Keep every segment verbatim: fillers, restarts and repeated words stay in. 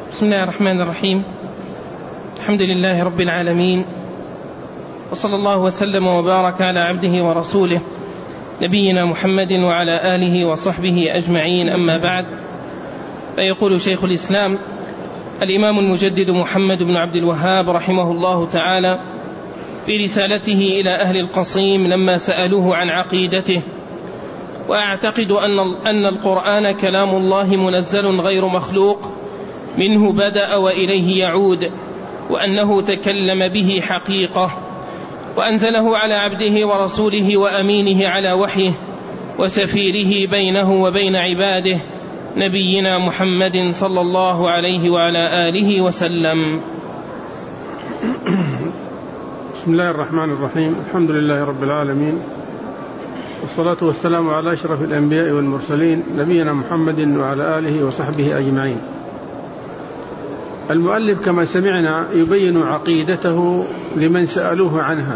بسم الله الرحمن الرحيم. الحمد لله رب العالمين، وصلى الله وسلم وبارك على عبده ورسوله نبينا محمد وعلى آله وصحبه أجمعين، أما بعد. فيقول شيخ الإسلام الإمام المجدد محمد بن عبد الوهاب رحمه الله تعالى في رسالته إلى أهل القصيم لما سألوه عن عقيدته: وأعتقد أن القرآن كلام الله منزل غير مخلوق، منه بدأ وإليه يعود، وأنه تكلم به حقيقة، وأنزله على عبده ورسوله وأمينه على وحيه وسفيره بينه وبين عباده نبينا محمد صلى الله عليه وعلى آله وسلم. بسم الله الرحمن الرحيم. الحمد لله رب العالمين، والصلاة والسلام على أشرف الأنبياء والمرسلين نبينا محمد وعلى آله وصحبه أجمعين. المؤلف كما سمعنا يبين عقيدته لمن سألوه عنها،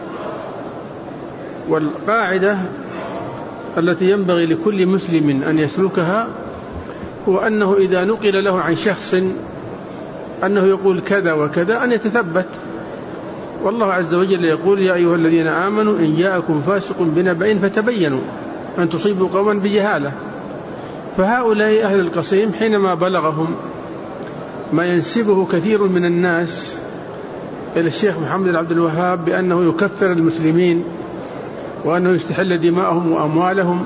والقاعدة التي ينبغي لكل مسلم أن يسلكها هو أنه إذا نقل له عن شخص أنه يقول كذا وكذا أن يتثبت. والله عز وجل يقول: يا أيها الذين آمنوا إن جاءكم فاسق بنبأ فتبينوا أن تصيبوا قوما بجهالة. فهؤلاء أهل القصيم حينما بلغهم ما ينسبه كثير من الناس إلى الشيخ محمد بن عبد الوهاب بأنه يكفر المسلمين وأنه يستحل دماءهم وأموالهم،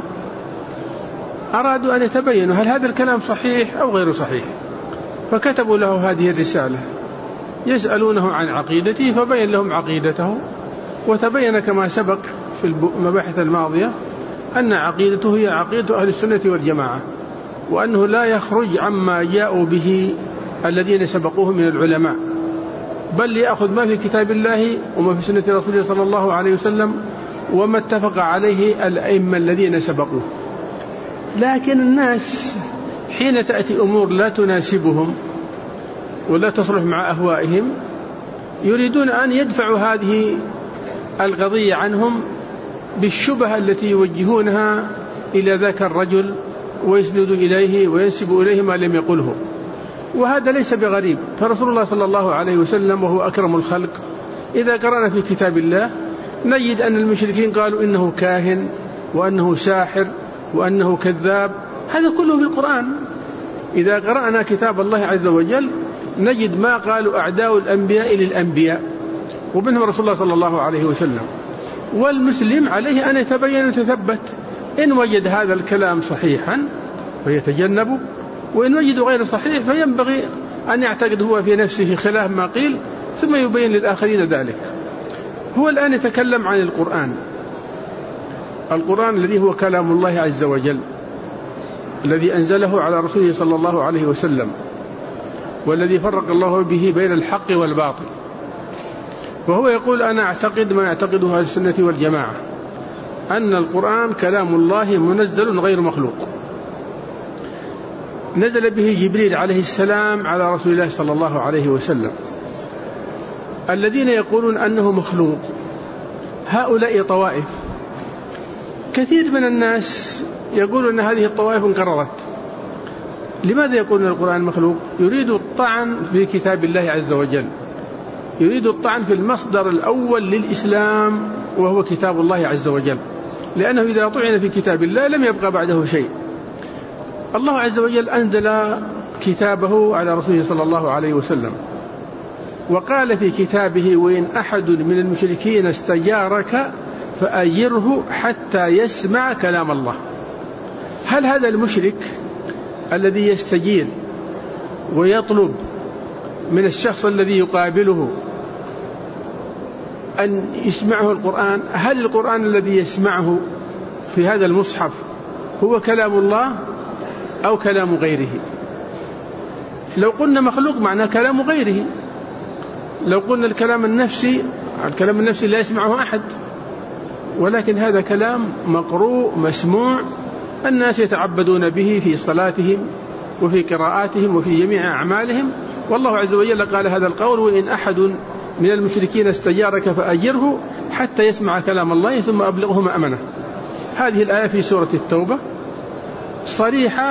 أرادوا أن يتبينوا هل هذا الكلام صحيح أو غير صحيح، فكتبوا له هذه الرسالة يسألونه عن عقيدته، فبين لهم عقيدته. وتبين كما سبق في المباحث الماضية أن عقيدته هي عقيدة أهل السنة والجماعة، وأنه لا يخرج عما جاءوا به الذين سبقوه من العلماء، بل يأخذ ما في كتاب الله وما في سنة رسوله صلى الله عليه وسلم وما اتفق عليه الأئمة الذين سبقوه. لكن الناس حين تأتي أمور لا تناسبهم ولا تصلح مع أهوائهم يريدون أن يدفعوا هذه القضية عنهم بالشبهة التي يوجهونها إلى ذاك الرجل ويسندوا إليه وينسبوا إليه ما لم يقله، وهذا ليس بغريب. فرسول الله صلى الله عليه وسلم وهو أكرم الخلق إذا قرأنا في كتاب الله نجد أن المشركين قالوا إنه كاهن وأنه ساحر وأنه كذاب، هذا كله في القرآن. إذا قرأنا كتاب الله عز وجل نجد ما قالوا أعداء الأنبياء للأنبياء، ومنهم رسول الله صلى الله عليه وسلم. والمسلم عليه أن يتبين ويتثبت، إن وجد هذا الكلام صحيحا فيتجنبه، وإن وجد غير صحيح فينبغي أن يعتقد هو في نفسه خلاف ما قيل ثم يبين للآخرين ذلك. هو الآن يتكلم عن القرآن، القرآن الذي هو كلام الله عز وجل الذي أنزله على رسوله صلى الله عليه وسلم، والذي فرق الله به بين الحق والباطل. وهو يقول: أنا أعتقد ما يعتقده أهل السنة والجماعة، أن القرآن كلام الله منزل غير مخلوق، نزل به جبريل عليه السلام على رسول الله صلى الله عليه وسلم. الذين يقولون أنه مخلوق هؤلاء طوائف، كثير من الناس يقول أن هذه الطوائف انقرضت. لماذا يقولون القرآن مخلوق؟ يريد الطعن في كتاب الله عز وجل، يريد الطعن في المصدر الأول للإسلام وهو كتاب الله عز وجل، لأنه إذا طعن في كتاب الله لم يبقى بعده شيء. الله عز وجل أنزل كتابه على رسوله صلى الله عليه وسلم، وقال في كتابه: وإن أحد من المشركين استجارك فأجره حتى يسمع كلام الله. هل هذا المشرك الذي يستجير ويطلب من الشخص الذي يقابله أن يسمعه القرآن، هل القرآن الذي يسمعه في هذا المصحف هو كلام الله أو كلام غيره؟ لو قلنا مخلوق معناه كلام غيره. لو قلنا الكلام النفسي، الكلام النفسي لا يسمعه أحد، ولكن هذا كلام مقروء مسموع، الناس يتعبدون به في صلاتهم وفي قراءاتهم وفي جميع أعمالهم. والله عز وجل قال هذا القول: وإن أحد من المشركين استجارك فأجره حتى يسمع كلام الله ثم أبلغه مأمنه. هذه الآية في سورة التوبة صريحة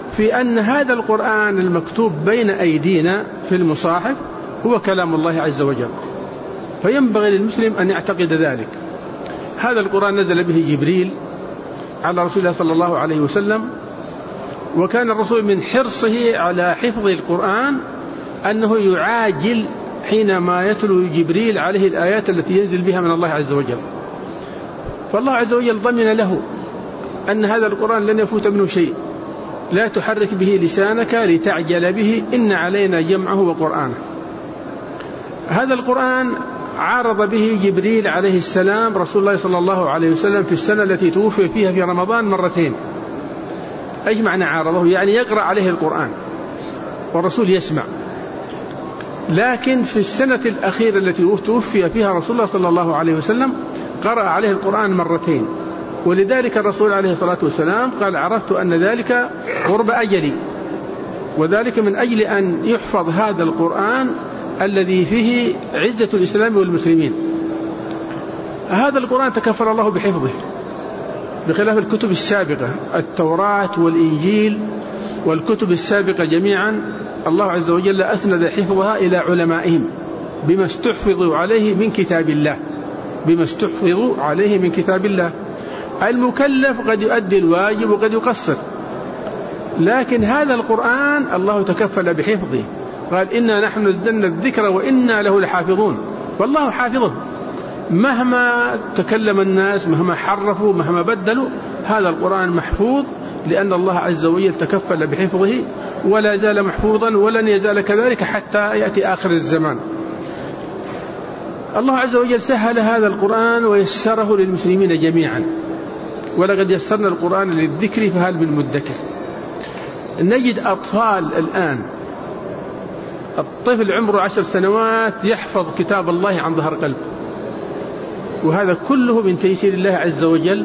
في أن هذا القرآن المكتوب بين أيدينا في المصاحف هو كلام الله عز وجل، فينبغي للمسلم أن يعتقد ذلك. هذا القرآن نزل به جبريل على رسول الله صلى الله عليه وسلم، وكان الرسول من حرصه على حفظ القرآن أنه يعاجل حينما يتلو جبريل عليه الآيات التي ينزل بها من الله عز وجل. فالله عز وجل ضمن له أن هذا القرآن لن يفوت منه شيء، لا تحرك به لسانك لتعجل به، إن علينا جمعه وقرآنه. هذا القرآن عارض به جبريل عليه السلام رسول الله صلى الله عليه وسلم في السنة التي توفي فيها في رمضان مرتين. أيش معنى عارضه؟ يعني يقرأ عليه القرآن والرسول يسمع. لكن في السنة الأخيرة التي توفي فيها رسول الله صلى الله عليه وسلم قرأ عليه القرآن مرتين، ولذلك الرسول عليه الصلاة والسلام قال: عرفت أن ذلك قرب أجلي، وذلك من أجل أن يحفظ هذا القرآن الذي فيه عزة الإسلام والمسلمين. هذا القرآن تكفل الله بحفظه بخلاف الكتب السابقة، التوراة والإنجيل والكتب السابقة جميعا الله عز وجل أسند حفظها إلى علمائهم بما استحفظوا عليه من كتاب الله، بما استحفظوا عليه من كتاب الله. المكلف قد يؤدي الواجب وقد يقصر، لكن هذا القرآن الله تكفل بحفظه، قال: إنا نحن نزلنا الذكر وإنا له لحافظون. والله حافظه، مهما تكلم الناس، مهما حرفوا، مهما بدلوا، هذا القرآن محفوظ، لأن الله عز وجل تكفل بحفظه ولا زال محفوظا ولن يزال كذلك حتى يأتي آخر الزمان. الله عز وجل سهل هذا القرآن ويسره للمسلمين جميعا، ولقد يسرنا القرآن للذكر فهل من مدكر. نجد أطفال الآن، الطفل عمره عشر سنوات يحفظ كتاب الله عن ظهر قلب، وهذا كله من تيسير الله عز وجل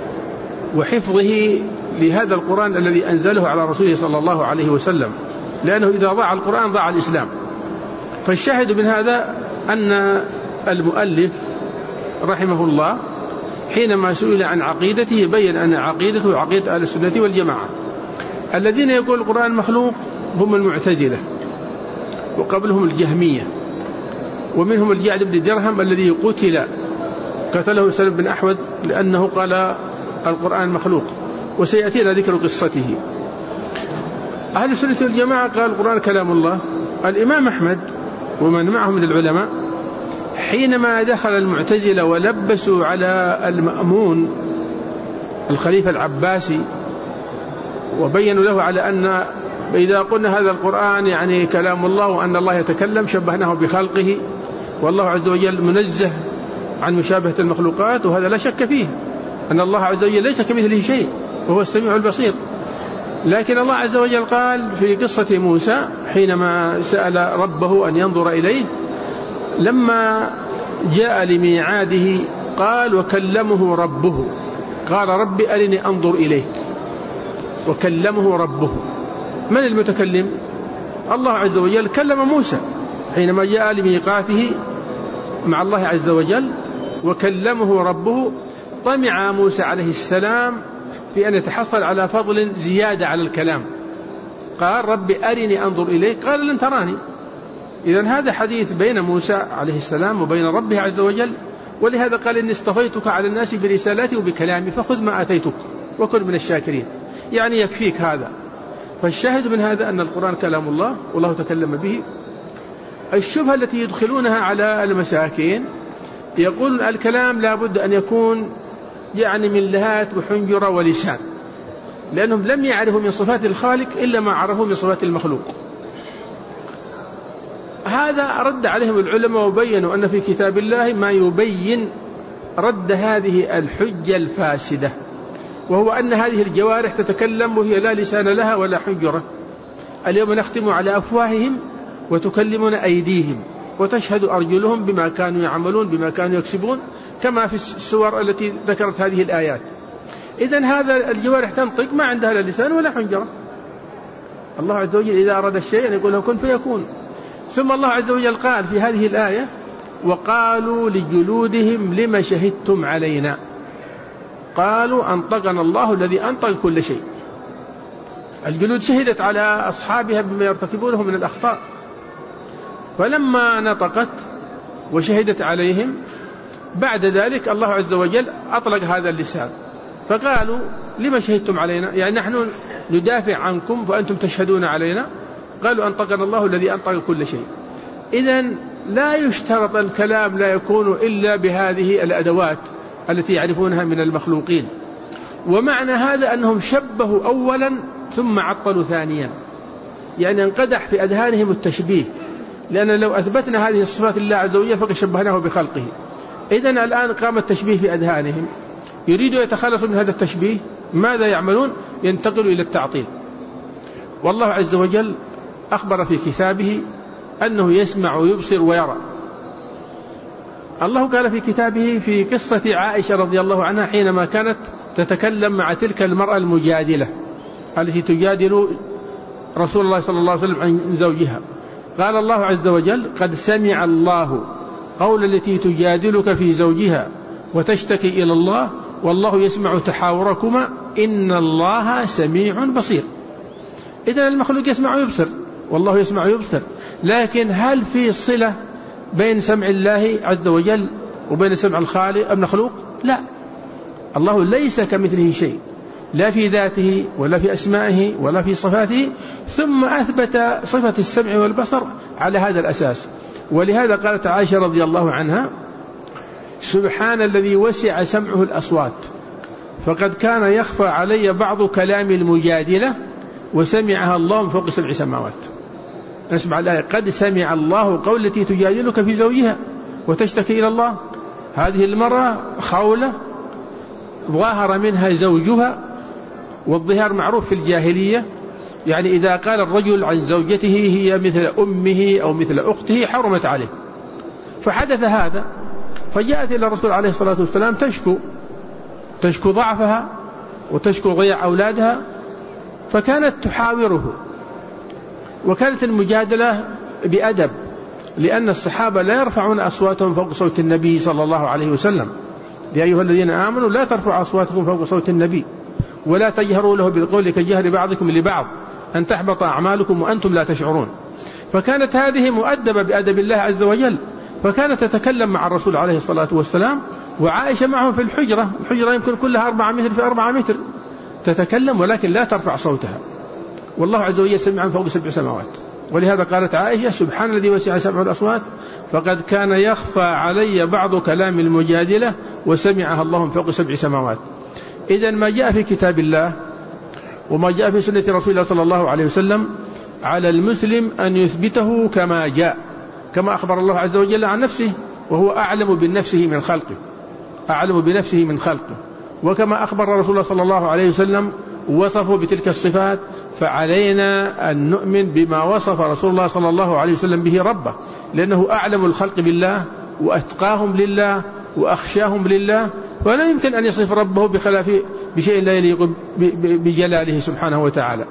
وحفظه لهذا القرآن الذي أنزله على رسوله صلى الله عليه وسلم، لأنه إذا ضاع القرآن ضاع الإسلام. فالشاهد من هذا أن المؤلف رحمه الله حينما سئل عن عقيدته بين أن عقيدته عقيدة أهل السنة والجماعة. الذين يقول القرآن مخلوق هم المعتزلة، وقبلهم الجهمية، ومنهم الجعد بن درهم الذي قتل قتله سلم بن أحوذ لأنه قال القرآن مخلوق، وسيأتينا ذكر قصته. أهل السنة والجماعة قال القرآن كلام الله. الإمام أحمد ومن معه من العلماء حينما دخل المعتزلة ولبسوا على المأمون الخليفة العباسي وبينوا له على أن إذا قلنا هذا القرآن يعني كلام الله وأن الله يتكلم شبهناه بخلقه، والله عز وجل منزه عن مشابهة المخلوقات، وهذا لا شك فيه أن الله عز وجل ليس كمثله شيء وهو السميع البصير. لكن الله عز وجل قال في قصة موسى حينما سأل ربه أن ينظر إليه لما جاء لميعاده قال وكلمه ربه، قال رب أرني أنظر إليك، وكلمه ربه. من المتكلم؟ الله عز وجل كلم موسى حينما جاء لميقاته مع الله عز وجل، وكلمه ربه. طمع موسى عليه السلام في أن يتحصل على فضل زيادة على الكلام، قال رب أرني أنظر إليك، قال لن تراني. إذن هذا حديث بين موسى عليه السلام وبين ربه عز وجل، ولهذا قال إني اصطفيتك على الناس برسالتي وبكلامي فخذ ما أتيتك وكن من الشاكرين، يعني يكفيك هذا. فالشاهد من هذا أن القرآن كلام الله والله تكلم به. الشبهة التي يدخلونها على المساكين يقول الكلام لا بد أن يكون يعني من لهات وحنجرة ولسان، لأنهم لم يعرفوا من صفات الخالق إلا ما عرفوا من صفات المخلوق. هذا رد عليهم العلماء وبينوا أن في كتاب الله ما يبين رد هذه الحجة الفاسدة، وهو أن هذه الجوارح تتكلم وهي لا لسان لها ولا حنجرة. اليوم نختم على أفواههم وتكلمنا أيديهم وتشهد أرجلهم بما كانوا يعملون بما كانوا يكسبون، كما في السور التي ذكرت هذه الآيات. إذن هذا الجوارح تنطق ما عندها لا لسان ولا حنجرة. الله عز وجل إذا أراد الشيء يقول له كن فيكون. ثم الله عز وجل قال في هذه الآية وقالوا لجلودهم لما شهدتم علينا، قالوا أنطقنا الله الذي أنطق كل شيء. الجلود شهدت على أصحابها بما يرتكبونه من الأخطاء، فلما نطقت وشهدت عليهم بعد ذلك الله عز وجل أطلق هذا اللسان، فقالوا لما شهدتم علينا؟ يعني نحن ندافع عنكم فأنتم تشهدون علينا. قالوا أنطقنا الله الذي أنطق كل شيء. إذن لا يشترط الكلام لا يكون إلا بهذه الأدوات التي يعرفونها من المخلوقين. ومعنى هذا أنهم شبهوا أولا ثم عطلوا ثانيا، يعني انقدح في أذهانهم التشبيه، لأن لو أثبتنا هذه الصفات لله عز وجل فقد شبهناه بخلقه. إذن الآن قام التشبيه في أذهانهم، يريدوا يتخلصوا من هذا التشبيه، ماذا يعملون؟ ينتقلوا إلى التعطيل. والله عز وجل أخبر في كتابه أنه يسمع ويبصر ويرى. الله قال في كتابه في قصة عائشة رضي الله عنها حينما كانت تتكلم مع تلك المرأة المجادلة التي تجادل رسول الله صلى الله عليه وسلم عن زوجها، قال الله عز وجل قد سمع الله قول التي تجادلك في زوجها وتشتكي إلى الله والله يسمع تحاوركما إن الله سميع بصير. إذن المخلوق يسمع ويبصر والله يسمع ويبصر، لكن هل في صلة بين سمع الله عز وجل وبين سمع الخالق المخلوق؟ لا، الله ليس كمثله شيء، لا في ذاته ولا في أسمائه ولا في صفاته، ثم أثبت صفة السمع والبصر على هذا الأساس. ولهذا قالت عائشة رضي الله عنها سبحان الذي وسع سمعه الأصوات فقد كان يخفى علي بعض كلام المجادلة وسمعها الله من فوق سبع سماوات. نسمع الآية قد سمع الله قول التي تجادلك في زوجها وتشتكي إلى الله. هذه المرأة خولة ظاهر منها زوجها، والظهار معروف في الجاهلية، يعني إذا قال الرجل عن زوجته هي مثل أمه أو مثل أخته حرمت عليه. فحدث هذا فجاءت إلى الرسول عليه الصلاة والسلام تشكو تشكو ضعفها وتشكو ضياع أولادها، فكانت تحاوره، وكانت المجادلة بأدب، لأن الصحابة لا يرفعون أصواتهم فوق صوت النبي صلى الله عليه وسلم. يا أيها الذين آمنوا لا ترفعوا أصواتكم فوق صوت النبي ولا تجهروا له بالقول كجهر بعضكم لبعض أن تحبط أعمالكم وأنتم لا تشعرون. فكانت هذه مؤدبة بأدب الله عز وجل، فكانت تتكلم مع الرسول عليه الصلاة والسلام وعائشة معه في الحجرة، الحجرة يمكن كلها أربعة متر في أربعة متر، تتكلم ولكن لا ترفع صوتها، والله عز وجل سمع من فوق سبع سماوات. ولهذا قالت عائشة سبحان الذي وسع سمع الأصوات فقد كان يخفى علي بعض كلام المجادلة وسمعها الله من فوق سبع سماوات. إذن ما جاء في كتاب الله وما جاء في سنة رسول الله صلى الله عليه وسلم على المسلم أن يثبته كما جاء، كما أخبر الله عز وجل عن نفسه وهو أعلم بنفسه من خلقه، أعلم بنفسه من خلقه، وكما أخبر رسول الله صلى الله عليه وسلم وصفه بتلك الصفات، فعلينا أن نؤمن بما وصف رسول الله صلى الله عليه وسلم به ربه، لأنه أعلم الخلق بالله وأتقاهم لله وأخشاهم لله، ولا يمكن أن يصف ربه بخلاف بشيء لا يليق بجلاله سبحانه وتعالى.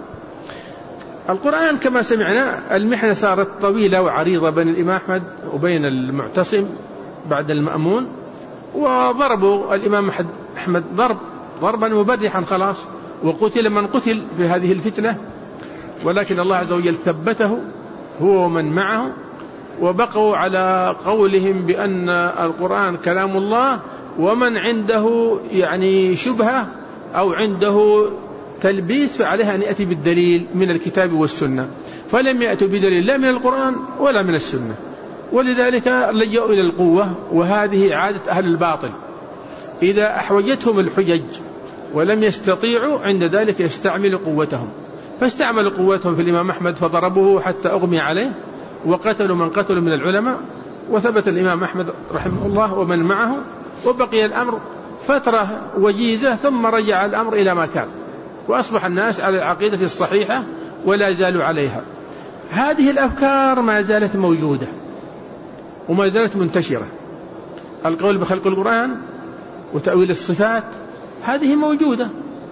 القرآن كما سمعنا المحنة صارت طويلة وعريضة بين الإمام أحمد وبين المعتصم بعد المأمون، وضربوا الإمام أحمد ضرب ضربا مبرحا خلاص، وقتل من قتل في هذه الفتنة، ولكن الله عز وجل ثبته هو ومن معه، وبقوا على قولهم بأن القرآن كلام الله، ومن عنده يعني شبهة أو عنده تلبيس فعليها أن يأتي بالدليل من الكتاب والسنة، فلم يأتوا بدليل لا من القرآن ولا من السنة، ولذلك لجأوا إلى القوة، وهذه عادة أهل الباطل، إذا أحوجتهم الحجج ولم يستطيعوا عند ذلك يستعمل قوتهم، فاستعملوا قوتهم في الإمام أحمد فضربوه حتى أغمي عليه وقتلوا من قتلوا من العلماء، وثبت الإمام أحمد رحمه الله ومن معه، وبقي الأمر فترة وجيزة ثم رجع الأمر إلى ما كان، وأصبح الناس على العقيدة الصحيحة ولا زالوا عليها. هذه الأفكار ما زالت موجودة وما زالت منتشرة، القول بخلق القرآن وتأويل الصفات هذه موجودة،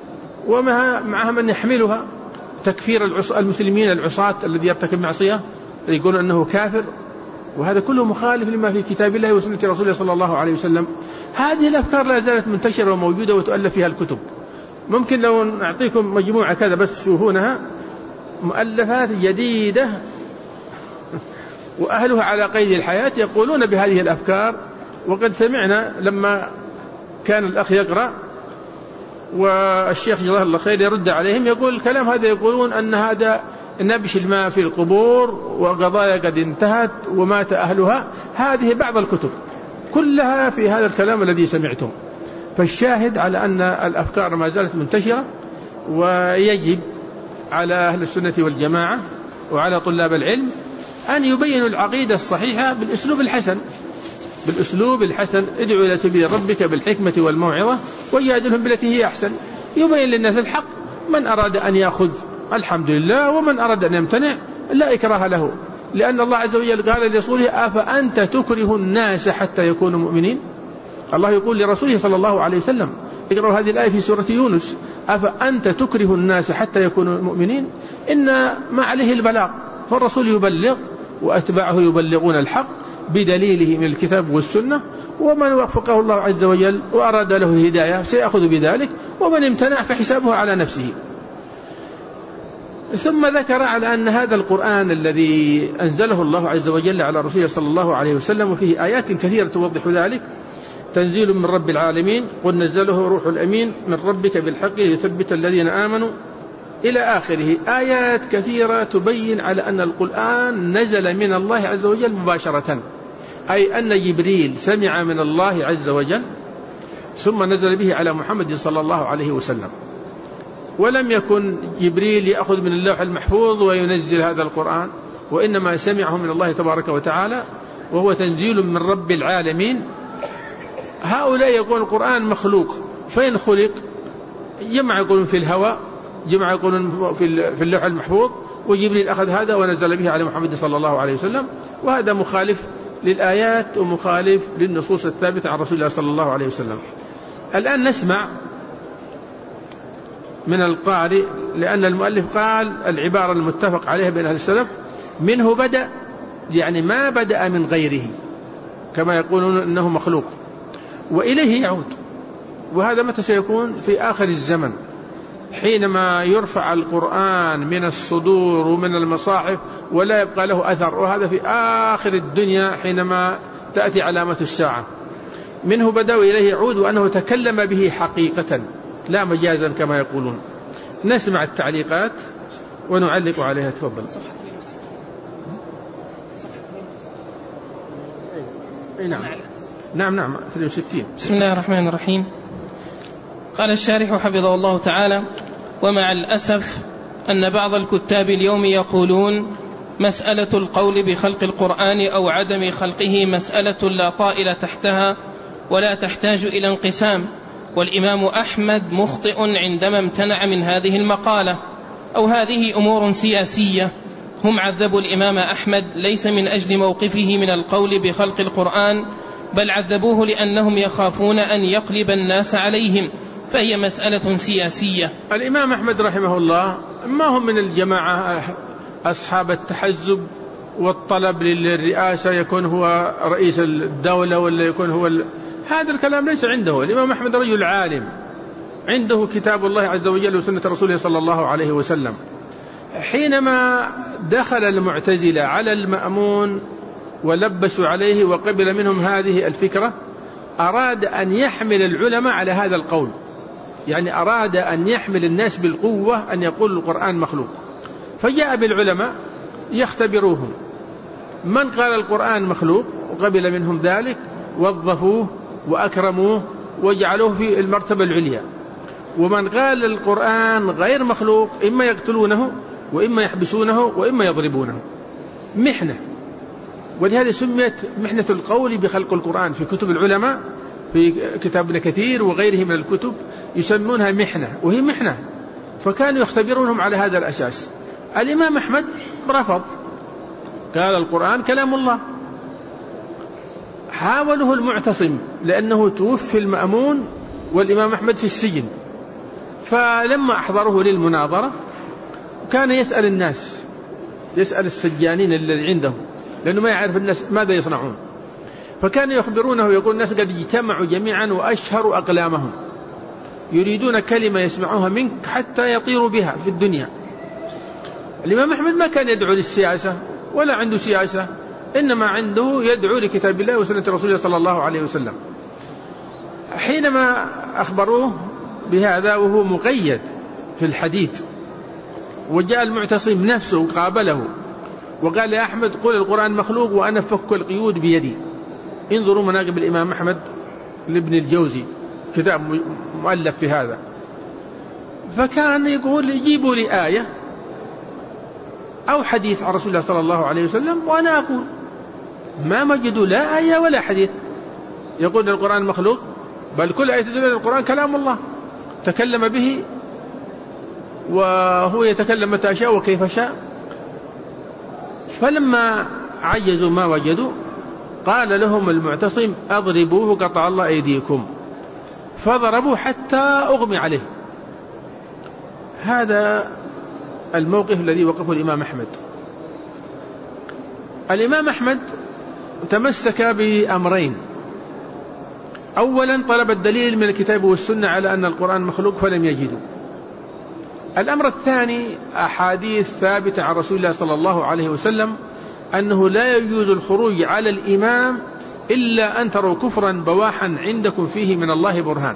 ومعها من يحملها تكفير المسلمين العصاة الذي يرتكب معصية يقول أنه كافر، وهذا كله مخالف لما في كتاب الله وسنة رسوله صلى الله عليه وسلم. هذه الأفكار لا زالت منتشرة وموجودة وتؤلف فيها الكتب، ممكن لو نعطيكم مجموعة كذا بس تشوفونها، مؤلفات جديدة وأهلها على قيد الحياة يقولون بهذه الأفكار. وقد سمعنا لما كان الأخ يقرأ والشيخ جزاه الله خير يرد عليهم، يقول الكلام هذا يقولون أن هذا نبش الماء في القبور وقضايا قد انتهت ومات أهلها. هذه بعض الكتب كلها في هذا الكلام الذي سمعتم. فالشاهد على أن الأفكار ما زالت منتشرة، ويجب على أهل السنة والجماعة وعلى طلاب العلم أن يبينوا العقيدة الصحيحة بالأسلوب الحسن بالأسلوب الحسن ادعو إلى سبيل ربك بالحكمة والموعظة وجادلهم بالتي هي أحسن. يبين للناس الحق، من أراد أن يأخذ الحمد لله، ومن أراد أن يمتنع لا إكراه له، لأن الله عز وجل قال لرسوله أفأنت تكره الناس حتى يكونوا مؤمنين. الله يقول لرسوله صلى الله عليه وسلم، اقرأوا هذه الآية في سورة يونس، أفأنت تكره الناس حتى يكونوا مؤمنين. إن ما عليه البلاغ، فالرسول يبلغ وأتباعه يبلغون الحق بدليله من الكتاب والسنة، ومن وفقه الله عز وجل وأراد له الهداية سيأخذ بذلك، ومن امتنع فحسابه على نفسه. ثم ذكر على أن هذا القرآن الذي أنزله الله عز وجل على رسوله صلى الله عليه وسلم وفيه آيات كثيرة توضح ذلك، تنزيل من رب العالمين، قل نزله روح الأمين من ربك بالحق ليثبت الذين آمنوا إلى آخره. آيات كثيرة تبين على أن القرآن نزل من الله عز وجل مباشرة، أي أن جبريل سمع من الله عز وجل ثم نزل به على محمد صلى الله عليه وسلم، ولم يكن جبريل يأخذ من اللوح المحفوظ وينزل هذا القرآن، وإنما سمعه من الله تبارك وتعالى، وهو تنزيل من رب العالمين. هؤلاء يقول القرآن مخلوق، فين خلق؟ جمع يقولون في الهواء، جمع يقولون في اللوح المحفوظ، وجبريل أخذ هذا ونزل به على محمد صلى الله عليه وسلم، وهذا مخالف للآيات ومخالف للنصوص الثابتة عن رسول الله صلى الله عليه وسلم. الآن نسمع من القارئ، لأن المؤلف قال العبارة المتفق عليها بين أهل السلف منه بدأ، يعني ما بدأ من غيره كما يقولون أنه مخلوق، وإليه يعود. وهذا متى سيكون؟ في آخر الزمن، حينما يرفع القرآن من الصدور ومن المصاحف ولا يبقى له أثر، وهذا في آخر الدنيا حينما تأتي علامة الساعة. منه بدأ وإليه يعود، وأنه تكلم به حقيقة لا مجازا كما يقولون. نسمع التعليقات ونعلق عليها. تفضل. أي نعم نعم نعم اثنين وستين. بسم الله الرحمن الرحيم. قال الشارح حفظه الله تعالى: ومع الأسف أن بعض الكتاب اليوم يقولون مسألة القول بخلق القرآن أو عدم خلقه مسألة لا طائل تحتها ولا تحتاج إلى انقسام، والإمام أحمد مخطئ عندما امتنع من هذه المقالة، أو هذه أمور سياسية. هم عذبوا الإمام أحمد ليس من أجل موقفه من القول بخلق القرآن، بل عذبوه لأنهم يخافون أن يقلب الناس عليهم، فهي مسألة سياسية. الإمام أحمد رحمه الله ما هم من الجماعة أصحاب التحزب والطلب للرئاسة، يكون هو رئيس الدولة ولا يكون هو ال... هذا الكلام ليس عنده. الإمام أحمد رجل عالم، عنده كتاب الله عز وجل وسنة رسوله صلى الله عليه وسلم. حينما دخل المعتزلة على المأمون ولبسوا عليه وقبل منهم هذه الفكرة، أراد أن يحمل العلماء على هذا القول، يعني أراد أن يحمل الناس بالقوة أن يقول القرآن مخلوق، فجاء بالعلماء يختبروهم. من قال القرآن مخلوق وقبل منهم ذلك وظفوه وأكرموه وجعلوه في المرتبة العليا، ومن قال القرآن غير مخلوق إما يقتلونه وإما يحبسونه وإما يضربونه. محنة، ولهذا سميت محنة القول بخلق القرآن. في كتب العلماء، في كتاب ابن كثير وغيره من الكتب يسمونها محنة، وهي محنة، فكانوا يختبرونهم على هذا الأساس. الإمام أحمد رفض، قال القرآن كلام الله. حاوله المعتصم لأنه توفي المأمون والإمام أحمد في السجن، فلما أحضره للمناظرة كان يسأل الناس، يسأل السجانين الذي عنده، لأنه ما يعرف الناس ماذا يصنعون، فكان يخبرونه، يقول الناس قد اجتمعوا جميعا وأشهروا أقلامهم، يريدون كلمة يسمعوها منك حتى يطيروا بها في الدنيا. الإمام أحمد ما كان يدعو للسياسة ولا عنده سياسة، إنما عنده يدعو لكتاب الله وسنة رسول الله صلى الله عليه وسلم. حينما أخبروه بهذا وهو مقيد في الحديد، وجاء المعتصم نفسه قابله وقال يا أحمد قل القرآن مخلوق وأنا فك القيود بيدي. انظروا مناقب الإمام أحمد لابن الجوزي، كتاب مؤلف في هذا. فكان يقول يجيبوا لي آية أو حديث عن رسول الله صلى الله عليه وسلم وأنا أقول. ما وجدوا لا آية ولا حديث يقول القرآن مخلوق، بل كل آية تدل على القرآن كلام الله تكلم به، وهو يتكلم متى شاء وكيف شاء. فلما عجزوا ما وجدوا قال لهم المعتصم أضربوه قطع الله أيديكم، فضربوا حتى أغمي عليه. هذا الموقف الذي وقفه الإمام أحمد. الإمام أحمد تمسك بأمرين: أولا طلب الدليل من الكتاب والسنة على أن القرآن مخلوق فلم يجدوا. الأمر الثاني أحاديث ثابتة عن رسول الله صلى الله عليه وسلم أنه لا يجوز الخروج على الإمام إلا أن تروا كفرا بواحا عندكم فيه من الله برهان.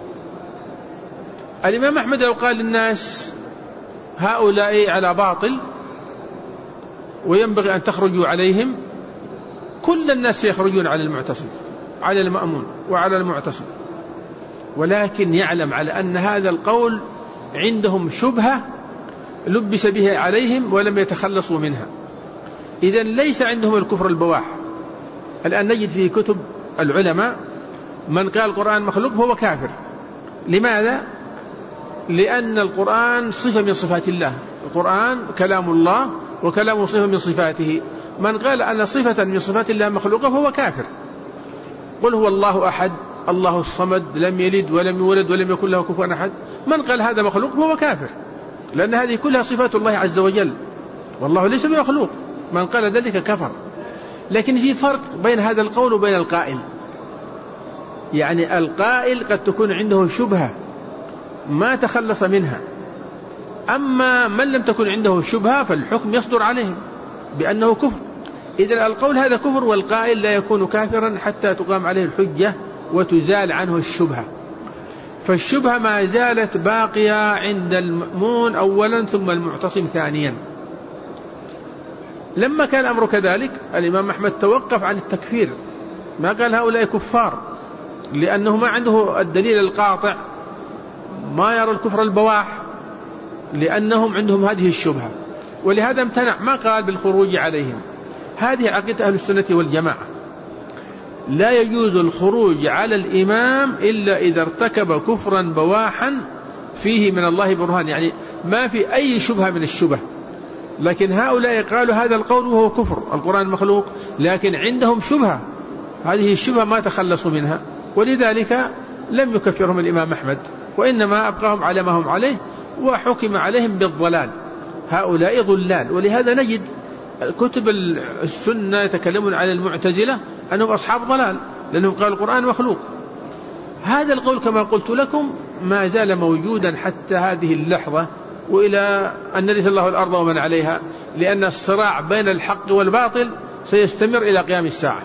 الإمام أحمد لو قال للناس هؤلاء على باطل وينبغي أن تخرجوا عليهم، كل الناس سيخرجون على المعتصم، على المأمون وعلى المعتصم، ولكن يعلم على أن هذا القول عندهم شبهة لبس بها عليهم ولم يتخلصوا منها. إذن ليس عندهم الكفر البواح. الآن نجد في كتب العلماء من قال القرآن مخلوق فهو كافر. لماذا؟ لأن القرآن صفة من صفات الله، القرآن كلام الله وكلامه صفة من صفاته. من قال أن صفة من صفات الله مخلوقة فهو كافر. قل هو الله أحد الله الصمد لم يلد ولم يولد ولم يكن له كفوا أحد، من قال هذا مخلوق فهو كافر، لأن هذه كلها صفات الله عز وجل والله ليس بمخلوق. من قال ذلك كفر. لكن في فرق بين هذا القول وبين القائل. يعني القائل قد تكون عنده شبهة ما تخلص منها، أما من لم تكن عنده شبهة فالحكم يصدر عليه بأنه كفر. إذن القول هذا كفر، والقائل لا يكون كافرا حتى تقام عليه الحجة وتزال عنه الشبهة. فالشبهة ما زالت باقية عند المأمون أولا ثم المعتصم ثانيا. لما كان الأمر كذلك الإمام أحمد توقف عن التكفير، ما قال هؤلاء كفار، لأنه ما عنده الدليل القاطع، ما يرى الكفر البواح، لأنهم عندهم هذه الشبهة، ولهذا امتنع، ما قال بالخروج عليهم. هذه عقيدة أهل السنة والجماعة، لا يجوز الخروج على الإمام إلا إذا ارتكب كفرا بواحا فيه من الله برهان، يعني ما في أي شبهة من الشبه. لكن هؤلاء قالوا هذا القول وهو كفر، القرآن مخلوق، لكن عندهم شبهة، هذه الشبهة ما تخلصوا منها، ولذلك لم يكفرهم الإمام أحمد، وإنما أبقاهم على ما هم عليه وحكم عليهم بالضلال. هؤلاء ضلال. ولهذا نجد كتب السنة يتكلمون على المعتزلة أنهم أصحاب ضلال، لأنهم قالوا القرآن مخلوق. هذا القول كما قلت لكم ما زال موجودا حتى هذه اللحظة، وإلى أن نرث الله الأرض ومن عليها، لأن الصراع بين الحق والباطل سيستمر إلى قيام الساعة.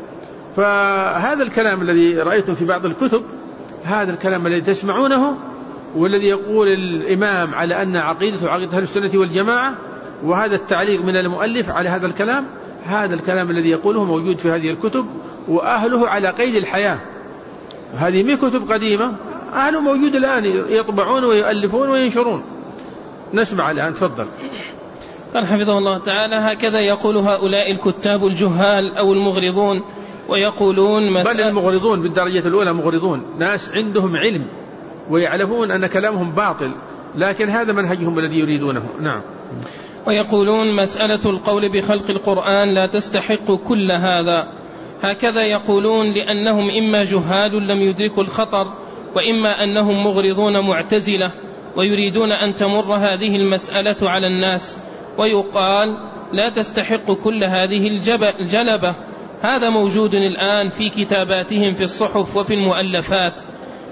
فهذا الكلام الذي رأيتم في بعض الكتب، هذا الكلام الذي تسمعونه والذي يقول الإمام على أن عقيدته عقيدة أهل السنة والجماعة، وهذا التعليق من المؤلف على هذا الكلام، هذا الكلام الذي يقوله موجود في هذه الكتب، وأهله على قيد الحياة. هذه مي كتب قديمة، أهله موجود الآن يطبعون ويؤلفون وينشرون. نسمع الآن، تفضل. قال حفظه الله تعالى: هكذا يقول هؤلاء الكتاب الجهال أو المغرضون، ويقولون مسألة، بل المغرضون بالدرجة الأولى مغرضون، ناس عندهم علم ويعلمون أن كلامهم باطل، لكن هذا منهجهم الذي يريدونه. نعم. ويقولون مسألة القول بخلق القرآن لا تستحق كل هذا. هكذا يقولون لأنهم إما جهال لم يدركوا الخطر، وإما أنهم مغرضون معتزلة ويريدون أن تمر هذه المسألة على الناس. ويقال لا تستحق كل هذه الجلبة. هذا موجود الآن في كتاباتهم في الصحف وفي المؤلفات.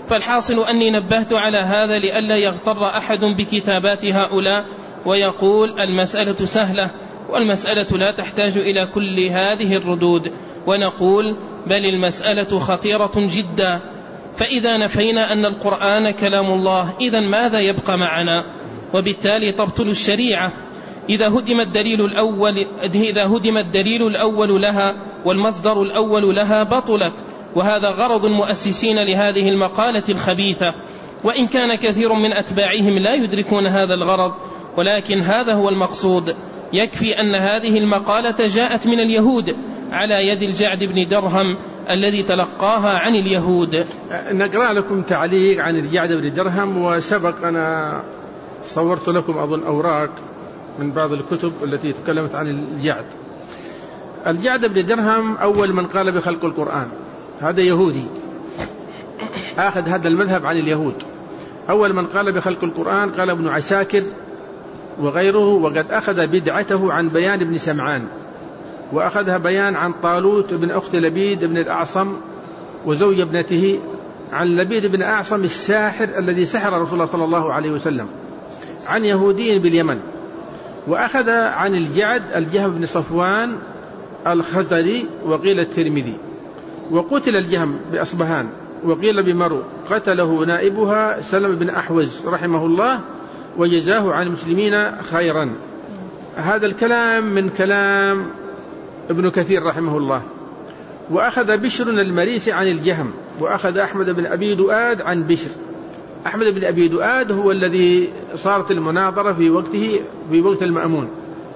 فالحاصل أني نبهت على هذا لئلا يغتر أحد بكتابات هؤلاء ويقول المسألة سهلة والمسألة لا تحتاج إلى كل هذه الردود، ونقول بل المسألة خطيرة جدا. فإذا نفينا أن القرآن كلام الله إذن ماذا يبقى معنا؟ وبالتالي تبطل الشريعة إذا هدم الدليل الأول إذا هدم الدليل الأول لها والمصدر الأول لها بطلت. وهذا غرض المؤسسين لهذه المقالة الخبيثة، وإن كان كثير من أتباعهم لا يدركون هذا الغرض، ولكن هذا هو المقصود. يكفي أن هذه المقالة جاءت من اليهود على يد الجعد بن درهم الذي تلقاها عن اليهود. نقرأ لكم تعليق عن الجعد بن درهم، وسبق أنا صورت لكم أظن أوراق من بعض الكتب التي تكلمت عن الجعد. الجعد بن درهم أول من قال بخلق القرآن، هذا يهودي أخذ هذا المذهب عن اليهود. أول من قال بخلق القرآن قال ابن عساكر وغيره، وقد أخذ بدعته عن بيان بن سمعان، وأخذها بيان عن طالوت بن أخت لبيد بن الأعصم وزوج ابنته، عن لبيد بن أعصم الساحر الذي سحر رسول الله صلى الله عليه وسلم، عن يهودي باليمن. وأخذ عن الجعد الجهم بن صفوان الخزري وقيل الترمذي. وقتل الجهم بأصبهان وقيل بمرو، قتله نائبها سلم بن أحوز رحمه الله وجزاه عن المسلمين خيرا. هذا الكلام من كلام ابن كثير رحمه الله. وأخذ بشر المريسي عن الجهم، وأخذ أحمد بن أبي دؤاد عن بشر. أحمد بن أبي دؤاد هو الذي صارت المناظرة في وقته في وقت المأمون.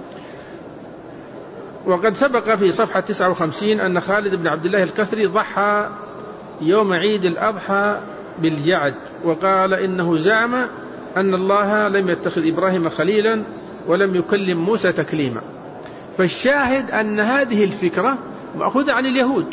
وقد سبق في صفحة تسعة وخمسين أن خالد بن عبد الله الكسري ضحى يوم عيد الأضحى بالجعد، وقال إنه زعم أن الله لم يتخذ إبراهيم خليلا ولم يكلم موسى تكليما. فالشاهد أن هذه الفكرة مأخوذة عن اليهود،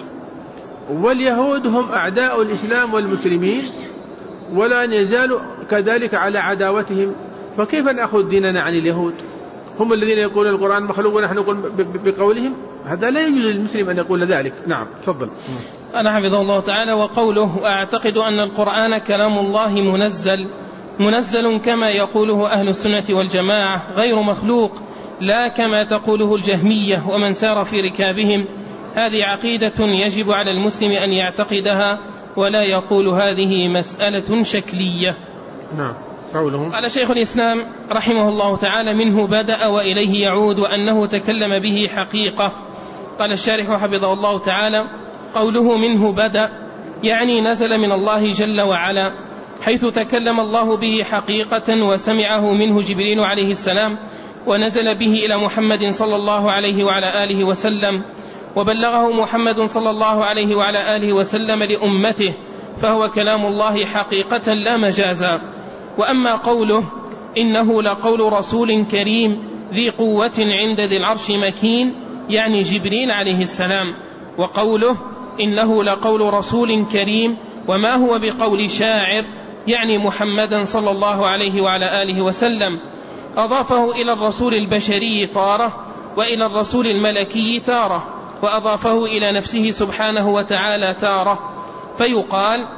واليهود هم أعداء الإسلام والمسلمين ولا يزالوا كذلك على عداوتهم. فكيف نأخذ ديننا عن اليهود؟ هم الذين يقولون القرآن مخلوق ونحن نقول بقولهم، هذا لا يجوز للمسلم أن يقول ذلك. نعم تفضل. أنا حفظه الله تعالى. وقوله وأعتقد أن القرآن كلام الله منزل منزل كما يقوله أهل السنة والجماعة غير مخلوق، لا كما تقوله الجهمية ومن سار في ركابهم. هذه عقيدة يجب على المسلم أن يعتقدها ولا يقول هذه مسألة شكلية. نعم. قوله قال شيخ الإسلام رحمه الله تعالى منه بدأ وإليه يعود، وأنه تكلم به حقيقة. قال الشارح حفظه الله تعالى قوله منه بدأ يعني نزل من الله جل وعلا، حيث تكلم الله به حقيقة وسمعه منه جبريل عليه السلام، ونزل به إلى محمد صلى الله عليه وعلى آله وسلم، وبلغه محمد صلى الله عليه وعلى آله وسلم لأمته، فهو كلام الله حقيقة لا مجازا. وأما قوله إنه لقول رسول كريم ذي قوة عند ذي العرش مكين، يعني جبريل عليه السلام. وقوله إنه لقول رسول كريم وما هو بقول شاعر، يعني محمدا صلى الله عليه وعلى آله وسلم. أضافه إلى الرسول البشري تارة، وإلى الرسول الملكي تارة، وأضافه إلى نفسه سبحانه وتعالى تارة. فيقال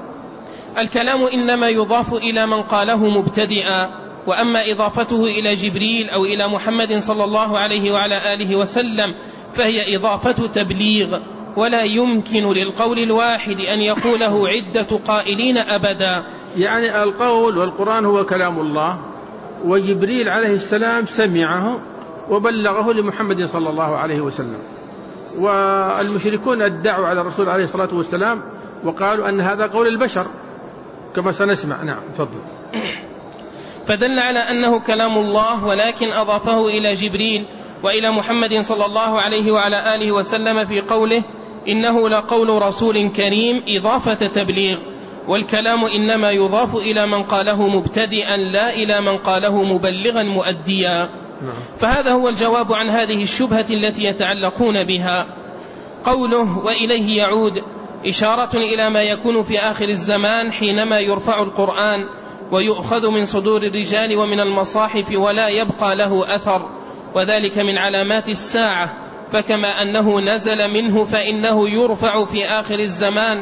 الكلام إنما يضاف إلى من قاله مبتدئا، وأما إضافته إلى جبريل أو إلى محمد صلى الله عليه وعلى آله وسلم فهي إضافة تبليغ، ولا يمكن للقول الواحد أن يقوله عدة قائلين أبدا. يعني القول والقرآن هو كلام الله، وجبريل عليه السلام سمعه وبلغه لمحمد صلى الله عليه وسلم. والمشركون ادعوا على الرسول عليه الصلاة والسلام وقالوا أن هذا قول البشر كما سنسمع. نعم تفضل. فدل على أنه كلام الله، ولكن أضافه إلى جبريل وإلى محمد صلى الله عليه وعلى آله وسلم في قوله إنه لقول رسول كريم إضافة تبليغ، والكلام إنما يضاف إلى من قاله مبتدئا لا إلى من قاله مبلغا مؤديا. فهذا هو الجواب عن هذه الشبهة التي يتعلقون بها. قوله وإليه يعود إشارة إلى ما يكون في آخر الزمان حينما يرفع القرآن ويؤخذ من صدور الرجال ومن المصاحف ولا يبقى له أثر، وذلك من علامات الساعة. فكما أنه نزل منه فإنه يرفع في آخر الزمان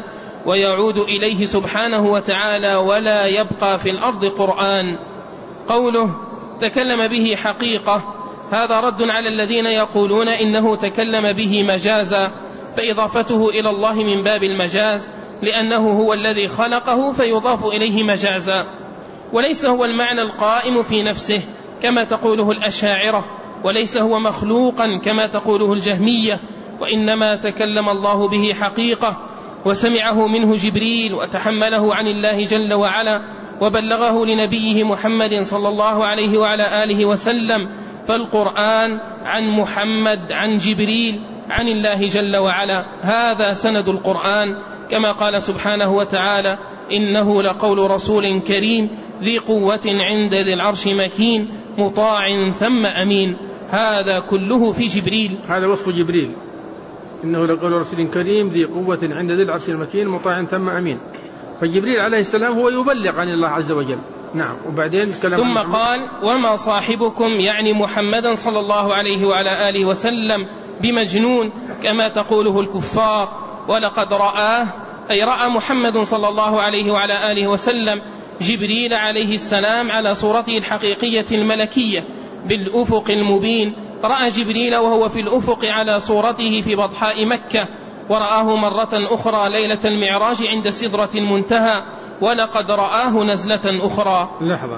ويعود إليه سبحانه وتعالى ولا يبقى في الأرض قرآن. قوله تكلم به حقيقة هذا رد على الذين يقولون إنه تكلم به مجازا، فإضافته إلى الله من باب المجاز لأنه هو الذي خلقه فيضاف إليه مجازا، وليس هو المعنى القائم في نفسه كما تقوله الأشاعرة، وليس هو مخلوقا كما تقوله الجهمية، وإنما تكلم الله به حقيقة وسمعه منه جبريل وتحمله عن الله جل وعلا وبلغه لنبيه محمد صلى الله عليه وعلى آله وسلم. فالقرآن عن محمد عن جبريل عن الله جل وعلا، هذا سند القرآن، كما قال سبحانه وتعالى إنه لقول رسول كريم ذي قوة عند ذي العرش مكين مطاع ثم أمين. هذا كله في جبريل، هذا وصف جبريل، إنه لقول رسول كريم ذي قوة عند ذي العرش المكين مطاع ثم أمين. فجبريل عليه السلام هو يبلغ عن الله عز وجل. نعم. وبعدين ثم قال وما صاحبكم يعني محمدا صلى الله عليه وعلى آله وسلم بمجنون كما تقوله الكفار، ولقد رآه أي رأى محمد صلى الله عليه وعلى آله وسلم جبريل عليه السلام على صورته الحقيقية الملكية بالأفق المبين. رأى جبريل وهو في الأفق على صورته في بطحاء مكة، ورآه مرة أخرى ليلة المعراج عند سدرة المنتهى، ولقد رآه نزلة أخرى. لحظة،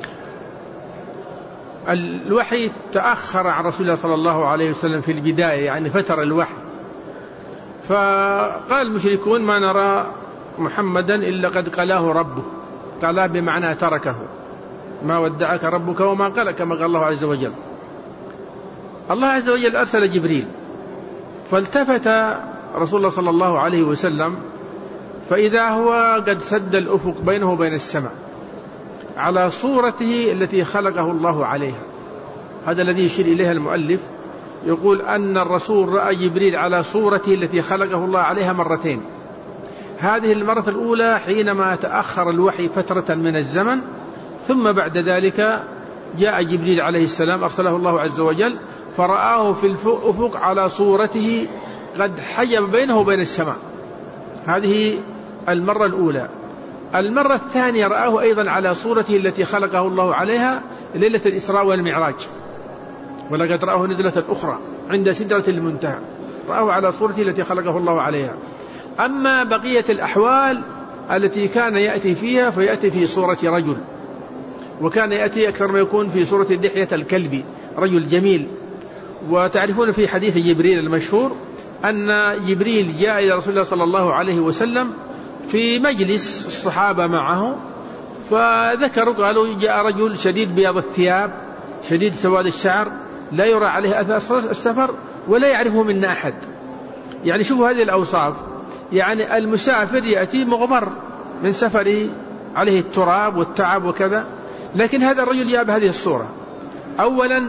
الوحي تأخر عن رسول الله صلى الله عليه وسلم في البداية، يعني فتر الوحي، فقال المشركون ما نرى محمدا إلا قد قلاه ربه. قلاه بمعنى تركه، ما ودعك ربك وما قال، كما قال الله عز وجل. الله عز وجل أرسل جبريل، فالتفت رسول الله صلى الله عليه وسلم فإذا هو قد سد الأفق بينه وبين السماء على صورته التي خلقه الله عليها. هذا الذي يشير إليها المؤلف، يقول أن الرسول رأى جبريل على صورته التي خلقه الله عليها مرتين. هذه المرة الأولى حينما تأخر الوحي فترة من الزمن، ثم بعد ذلك جاء جبريل عليه السلام أرسله الله عز وجل فرآه في الأفق على صورته قد حجب بينه وبين السماء. هذه المرة الأولى. المرة الثانية رآه أيضا على صورته التي خلقه الله عليها ليلة الإسراء والمعراج، ولقد رآه نزلة أخرى عند سدرة المنتهى، رآه على صورته التي خلقه الله عليها. أما بقية الأحوال التي كان يأتي فيها فيأتي في صورة رجل، وكان يأتي أكثر ما يكون في صورة دحية الكلب، رجل جميل. وتعرفون في حديث جبريل المشهور أن جبريل جاء إلى رسول الله صلى الله عليه وسلم في مجلس الصحابة معه، فذكروا قالوا جاء رجل شديد بياض الثياب شديد سواد الشعر لا يرى عليه أثر السفر ولا يعرفه منا أحد. يعني شوفوا هذه الأوصاف، يعني المسافر يأتي مغبر من سفره عليه التراب والتعب وكذا، لكن هذا الرجل جاء بهذه الصورة. أولا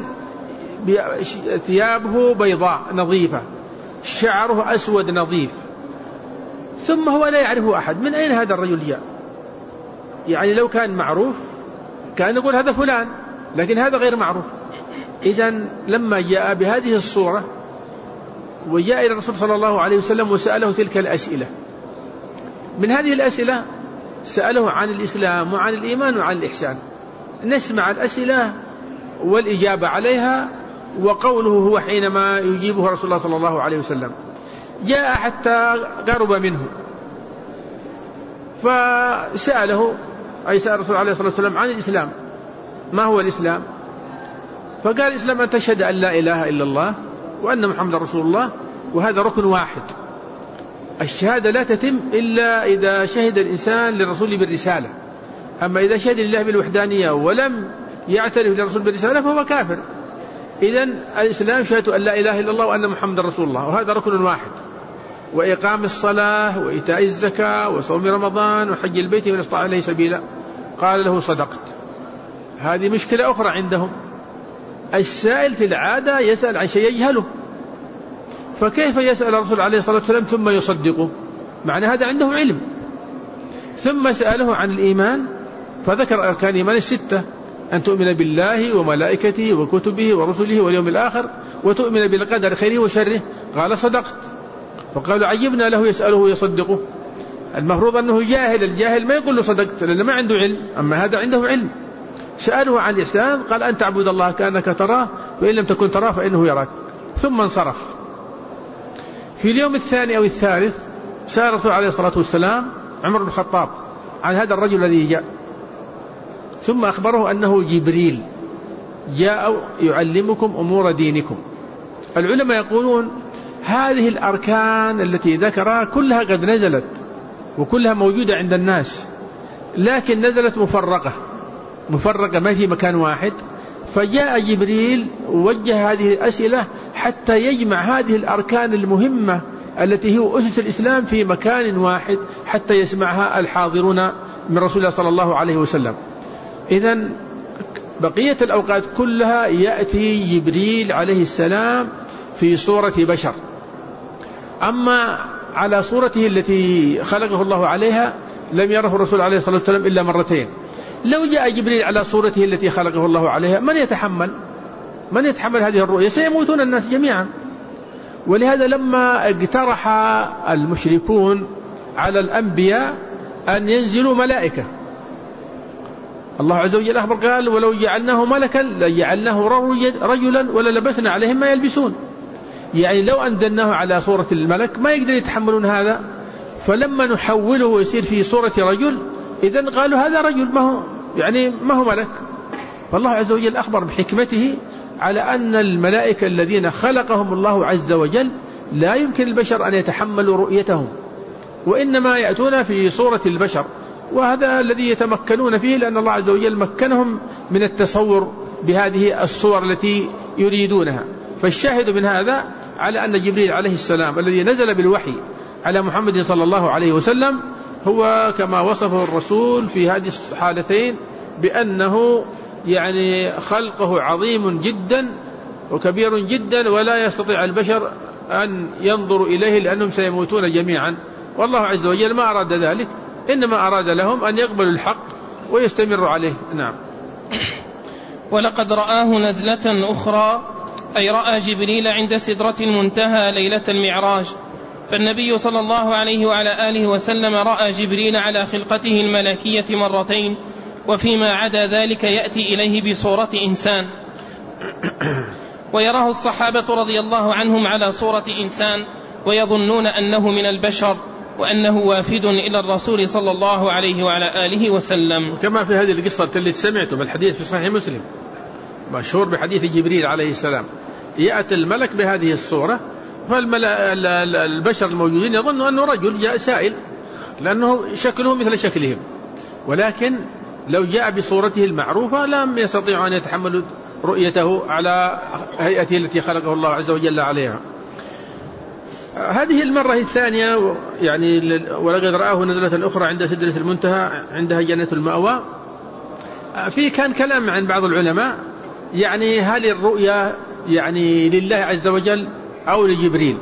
ثيابه بيضاء نظيفة، شعره أسود نظيف، ثم هو لا يعرفه أحد. من أين هذا الرجل جاء؟ يعني لو كان معروف كان يقول هذا فلان، لكن هذا غير معروف. إذن لما جاء بهذه الصورة وجاء إلى الرسول صلى الله عليه وسلم وسأله تلك الأسئلة، من هذه الأسئلة سأله عن الإسلام وعن الإيمان وعن الإحسان. نسمع الأسئلة والإجابة عليها، وقوله هو حينما يجيبه رسول الله صلى الله عليه وسلم. جاء حتى قرب منه فسأله، أي سأل الرسول عليه الصلاة والسلام عن الإسلام، ما هو الإسلام؟ فقال الإسلام أن تشهد أن لا إله إلا الله وأن محمد رسول الله، وهذا ركن واحد. الشهادة لا تتم إلا إذا شهد الإنسان للرسول بالرسالة، أما إذا شهد لله بالوحدانية ولم يعترف للرسول بالرسالة فهو كافر. إذن الإسلام شهادة أن لا إله إلا الله وأن محمد رسول الله، وهذا ركن واحد. وإقام الصلاة وإيتاء الزكاة وصوم رمضان وحج البيت من استطاع إليه سبيلا. قال له صدقت. هذه مشكلة أخرى عندهم، السائل في العادة يسأل عن شيء يجهله، فكيف يسأل الرسول عليه الصلاة والسلام ثم يصدقه؟ معنى هذا عنده علم. ثم سأله عن الإيمان فذكر أركان الإيمان الستة: أن تؤمن بالله وملائكته وكتبه ورسله واليوم الآخر، وتؤمن بالقدر خيره وشره. قال صدقت. فقالوا عجبنا له يسأله ويصدقه. المفروض أنه جاهل، الجاهل ما يقول له صدقت لأنه ما عنده علم، أما هذا عنده علم. سأله عن الإحسان قال أن تعبد الله كأنك تراه وإن لم تكن تراه فإنه يراك، ثم انصرف. في اليوم الثاني أو الثالث سأل الرسول عليه الصلاة والسلام عمر بن الخطاب عن هذا الرجل الذي جاء، ثم أخبره أنه جبريل جاء يعلمكم أمور دينكم. العلماء يقولون هذه الأركان التي ذكرها كلها قد نزلت وكلها موجودة عند الناس، لكن نزلت مفرقة مفرقة ما في مكان واحد، فجاء جبريل ووجه هذه الأسئلة حتى يجمع هذه الأركان المهمة التي هي أسس الإسلام في مكان واحد حتى يسمعها الحاضرون من رسول الله صلى الله عليه وسلم. إذن بقية الأوقات كلها يأتي جبريل عليه السلام في صورة بشر، أما على صورته التي خلقه الله عليها لم يره الرسول عليه الصلاة والسلام إلا مرتين. لو جاء جبريل على صورته التي خلقه الله عليها من يتحمل من يتحمل هذه الرؤية؟ سيموتون الناس جميعا. ولهذا لما اقترح المشركون على الأنبياء أن ينزلوا ملائكة، الله عز وجل أخبر قال ولو جعلناه ملكا لجعلناه رجلا وللبسنا عليهم ما يلبسون، يعني لو أنزلناه على صورة الملك ما يقدر يتحملون هذا، فلما نحوله ويصير في صورة رجل إذن قالوا هذا رجل ما هو يعني ما هو ملك. فالله عز وجل أخبر بحكمته على أن الملائكة الذين خلقهم الله عز وجل لا يمكن البشر أن يتحملوا رؤيتهم، وإنما يأتون في صورة البشر، وهذا الذي يتمكنون فيه لأن الله عز وجل مكنهم من التصور بهذه الصور التي يريدونها. فالشاهد من هذا على أن جبريل عليه السلام الذي نزل بالوحي على محمد صلى الله عليه وسلم هو كما وصفه الرسول في هذه الحالتين بأنه يعني خلقه عظيم جدا وكبير جدا ولا يستطيع البشر أن ينظروا إليه لأنهم سيموتون جميعا، والله عز وجل ما أراد ذلك، إنما أراد لهم أن يقبلوا الحق ويستمروا عليه. نعم. ولقد رآه نزلة أخرى، أي رأى جبريل عند سدرة المنتهى ليلة المعراج. فالنبي صلى الله عليه وعلى آله وسلم رأى جبريل على خلقته الملكية مرتين، وفيما عدا ذلك يأتي إليه بصورة إنسان، ويراه الصحابة رضي الله عنهم على صورة إنسان ويظنون أنه من البشر وأنه وافد إلى الرسول صلى الله عليه وعلى آله وسلم، كما في هذه القصة التي سمعته بالحديث في صحيح مسلم مشهور بحديث جبريل عليه السلام، يأتي الملك بهذه الصورة، فالبشر الموجودين يظنوا أنه رجل جاء سائل لأنه شكله مثل شكلهم، ولكن لو جاء بصورته المعروفة لم يستطيعوا أن يتحملوا رؤيته على هيئته التي خلقه الله عز وجل عليها. هذه المرة الثانية يعني ولقد رآه نزلة أخرى عند سدرة المنتهى عندها جنة المأوى. في كان كلام عن بعض العلماء يعني هل الرؤيا يعني لله عز وجل أو لجبريل؟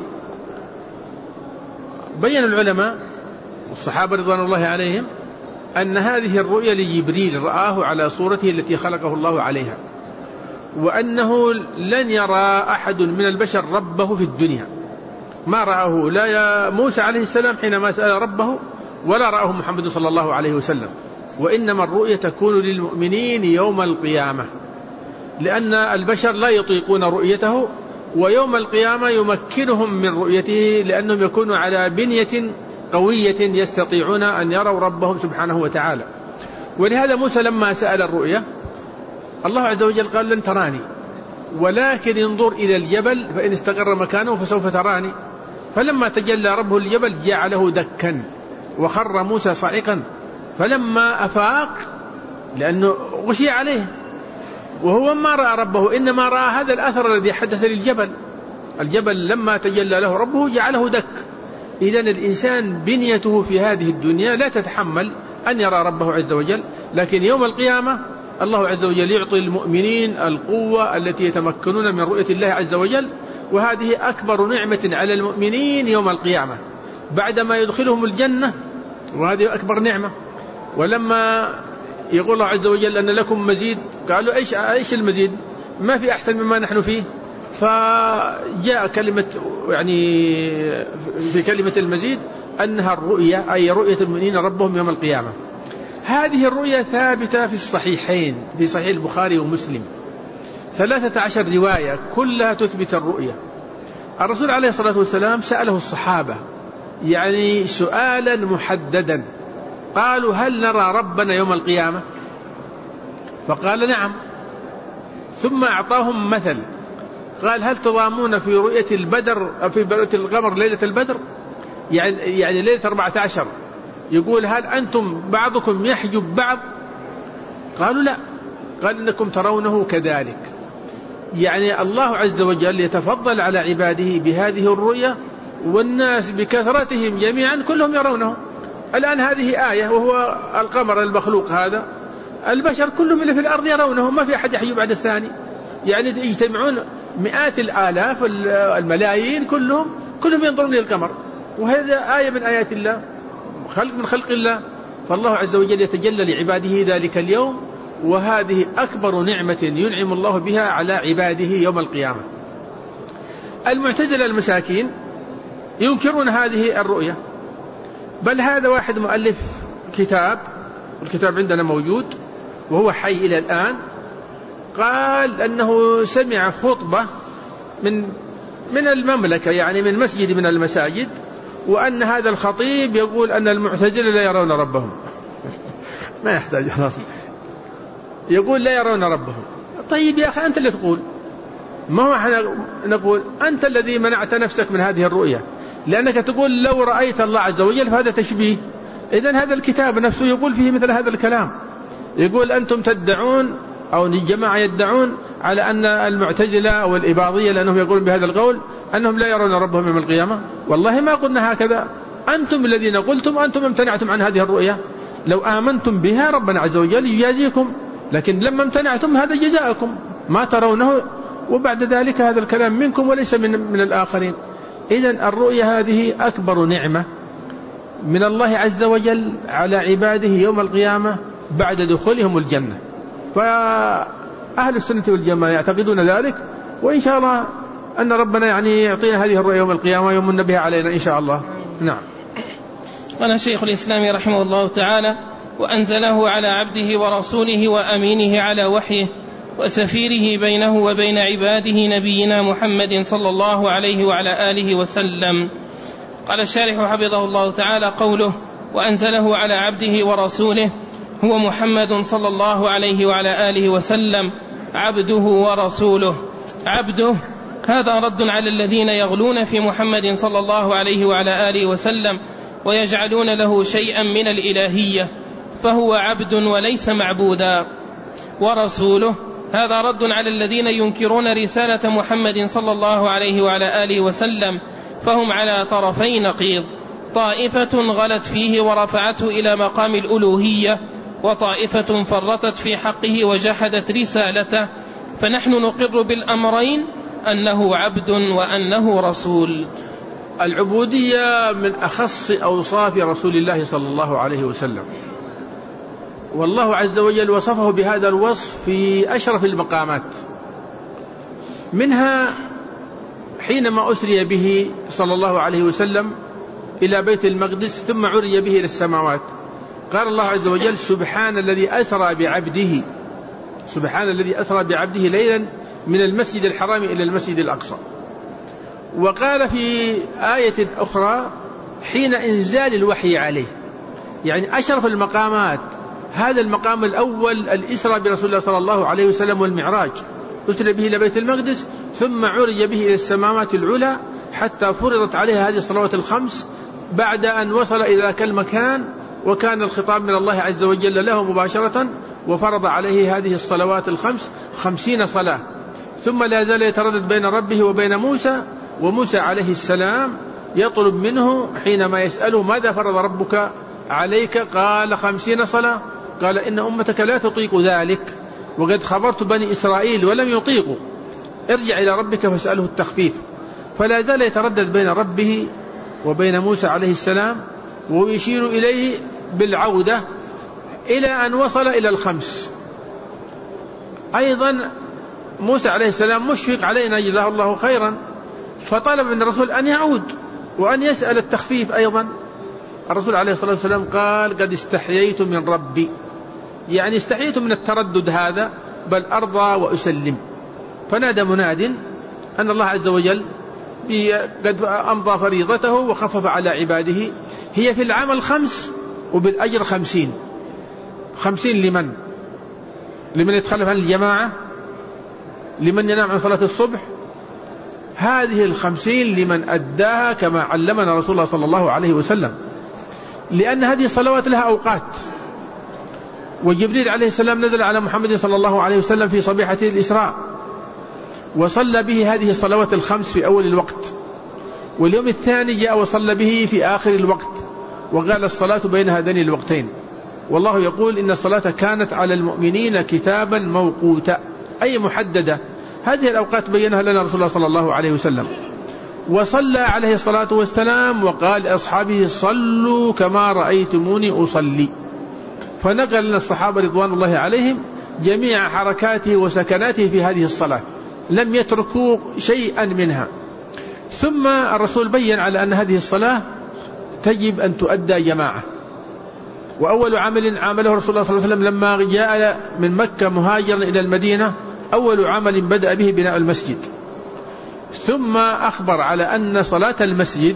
بين العلماء والصحابة رضوان الله عليهم أن هذه الرؤيا لجبريل رآه على صورته التي خلقه الله عليها، وأنه لن يرى أحد من البشر ربه في الدنيا، ما رآه لا يا موسى عليه السلام حينما سأل ربه ولا رآه محمد صلى الله عليه وسلم، وإنما الرؤيا تكون للمؤمنين يوم القيامة، لأن البشر لا يطيقون رؤيته، ويوم القيامة يمكنهم من رؤيته لأنهم يكونوا على بنية قوية يستطيعون أن يروا ربهم سبحانه وتعالى. ولهذا موسى لما سأل الرؤيا الله عز وجل قال لن تراني ولكن انظر إلى الجبل فإن استقر مكانه فسوف تراني، فلما تجلى ربه الجبل جعله دكا وخر موسى صعقا، فلما أفاق لأنه غشي عليه وهو ما رأى ربه إنما رأى هذا الأثر الذي حدث للجبل، الجبل لما تجلى له ربه جعله دك. إذن الإنسان بنيته في هذه الدنيا لا تتحمل أن يرى ربه عز وجل، لكن يوم القيامة الله عز وجل يعطي المؤمنين القوة التي يتمكنون من رؤية الله عز وجل، وهذه أكبر نعمة على المؤمنين يوم القيامة بعدما يدخلهم الجنة، وهذه أكبر نعمة. ولما يقول الله عز وجل أن لكم مزيد قالوا إيش إيش المزيد؟ ما في أحسن مما نحن فيه، فجاء كلمة يعني في كلمة المزيد أنها الرؤية، أي رؤية المؤمنين ربهم يوم القيامة. هذه الرؤية ثابتة في الصحيحين، في صحيح البخاري ومسلم، ثلاثة عشر رواية كلها تثبت الرؤية. الرسول عليه الصلاة والسلام سأله الصحابة يعني سؤالا محددا، قالوا هل نرى ربنا يوم القيامة؟ فقال نعم. ثم أعطاهم مثل، قال هل تضامون في رؤية البدر في رؤية القمر ليلة البدر؟ يعني يعني ليلة أربعة عشر، يقول هل أنتم بعضكم يحجب بعض؟ قالوا لا. قال إنكم ترونه كذلك. يعني الله عز وجل يتفضل على عباده بهذه الرؤية، والناس بكثرتهم جميعا كلهم يرونه. الآن هذه آية، وهو القمر المخلوق هذا، البشر كلهم اللي في الأرض يرونه، ما في أحد يحجب عن الثاني. يعني يجتمعون مئات الآلاف الملايين كلهم كلهم ينظرون للقمر، وهذا آية من آيات الله، خلق من خلق الله. فالله عز وجل يتجلى لعباده ذلك اليوم، وهذه أكبر نعمة ينعم الله بها على عباده يوم القيامة. المعتزلة المساكين ينكرون هذه الرؤية، بل هذا واحد مؤلف كتاب، الكتاب عندنا موجود وهو حي إلى الآن، قال أنه سمع خطبة من من المملكة، يعني من مسجد من المساجد، وأن هذا الخطيب يقول أن المعتزلة لا يرون ربهم. ما يحتاج خلاص، يقول لا يرون ربهم. طيب يا أخي أنت اللي تقول، ما هو احنا نقول أنت الذي منعت نفسك من هذه الرؤية، لأنك تقول لو رأيت الله عز وجل، فهذا تشبيه. إذن هذا الكتاب نفسه يقول فيه مثل هذا الكلام، يقول أنتم تدعون أو الجماعة يدعون على أن المعتزلة والإباضية، لأنهم يقولون بهذا القول أنهم لا يرون ربهم يوم القيامة. والله ما قلنا هكذا، أنتم الذين قلتم، أنتم امتنعتم عن هذه الرؤية. لو آمنتم بها ربنا عز وجل يجازيكم، لكن لما امتنعتم هذا جزاءكم، ما ترونه، وبعد ذلك هذا الكلام منكم وليس من, من الآخرين. إذن الرؤية هذه أكبر نعمة من الله عز وجل على عباده يوم القيامة بعد دخولهم الجنة. فأهل السنة والجماعة يعتقدون ذلك، وإن شاء الله أن ربنا يعني يعطينا هذه الرؤية يوم القيامة ويمن بها علينا إن شاء الله. نعم. قال شيخ الإسلام رحمه الله تعالى: وأنزله على عبده ورسوله وأمينه على وحيه وسفيره بينه وبين عباده نبينا محمد صلى الله عليه وعلى آله وسلم. قال الشارح حفظه الله تعالى: قوله وأنزله على عبده ورسوله هو محمد صلى الله عليه وعلى آله وسلم عبده ورسوله. عبده هذا رد على الذين يغلون في محمد صلى الله عليه وعلى آله وسلم ويجعلون له شيئا من الإلهية، فهو عبد وليس معبودا. ورسوله هذا رد على الذين ينكرون رسالة محمد صلى الله عليه وعلى آله وسلم، فهم على طرفي نقيض: طائفة غلت فيه ورفعته إلى مقام الألوهية، وطائفة فرطت في حقه وجحدت رسالته. فنحن نقر بالأمرين، أنه عبد وأنه رسول. العبودية من أخص أوصاف رسول الله صلى الله عليه وسلم، والله عز وجل وصفه بهذا الوصف في أشرف المقامات. منها حينما أسري به صلى الله عليه وسلم إلى بيت المقدس ثم عرج به إلى السماوات، قال الله عز وجل: سبحان الذي أسرى بعبده سبحان الذي أسرى بعبده ليلا من المسجد الحرام إلى المسجد الأقصى. وقال في آية أخرى حين إنزال الوحي عليه، يعني أشرف المقامات. هذا المقام الأول الإسرى برسول الله صلى الله عليه وسلم والمعراج، أسري به إلى بيت المقدس ثم عرج به إلى السماوات العلى حتى فرضت عليه هذه الصلوات الخمس، بعد أن وصل إلى ذاك المكان وكان الخطاب من الله عز وجل له مباشرة، وفرض عليه هذه الصلوات الخمس خمسين صلاة. ثم لا زال يتردد بين ربه وبين موسى، وموسى عليه السلام يطلب منه حينما يسأله: ماذا فرض ربك عليك؟ قال: خمسين صلاة. قال: إن أمتك لا تطيق ذلك، وقد خبرت بني إسرائيل ولم يطيقوا، ارجع إلى ربك فاسأله التخفيف. فلا زال يتردد بين ربه وبين موسى عليه السلام، ويشير إليه بالعودة إلى أن وصل إلى الخمس. أيضا موسى عليه السلام مشفق علينا جزاه الله خيرا، فطلب من الرسول أن يعود وأن يسأل التخفيف أيضا، الرسول عليه الصلاة والسلام قال قد استحييت من ربي، يعني استحييت من التردد هذا، بل أرضى وأسلم. فنادى مناد أن الله عز وجل قد أمضى فريضته وخفف على عباده، هي في العمل خمس وبالأجر خمسين. خمسين لمن؟ لمن يتخلف عن الجماعة، لمن ينام عن صلاة الصبح. هذه الخمسين لمن أداها كما علمنا رسول الله صلى الله عليه وسلم، لأن هذه الصلوات لها أوقات. وجبريل عليه السلام نزل على محمد صلى الله عليه وسلم في صبيحة الإسراء وصلى به هذه الصلوات الخمس في أول الوقت، واليوم الثاني جاء وصلى به في آخر الوقت، وقال الصلاة بين هذين الوقتين. والله يقول إن الصلاة كانت على المؤمنين كتابا موقوتا، أي محددة. هذه الأوقات بينها لنا رسول الله صلى الله عليه وسلم. وصلى عليه الصلاة والسلام وقال لأصحابه صلوا كما رأيتموني أصلي، فنقل لنا الصحابة رضوان الله عليهم جميع حركاته وسكناته في هذه الصلاة، لم يتركوا شيئا منها. ثم الرسول بيّن على أن هذه الصلاة تجب أن تؤدى جماعة. وأول عمل عمله رسول الله صلى الله عليه وسلم لما جاء من مكة مهاجرا إلى المدينة، أول عمل بدأ به بناء المسجد. ثم أخبر على أن صلاة المسجد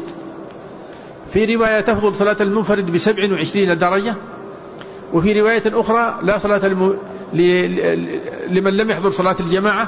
في رواية تفضل صلاة المنفرد بسبع وعشرين درجة، وفي رواية أخرى لا صلاة الم... ل... لمن لم يحضر صلاة الجماعة،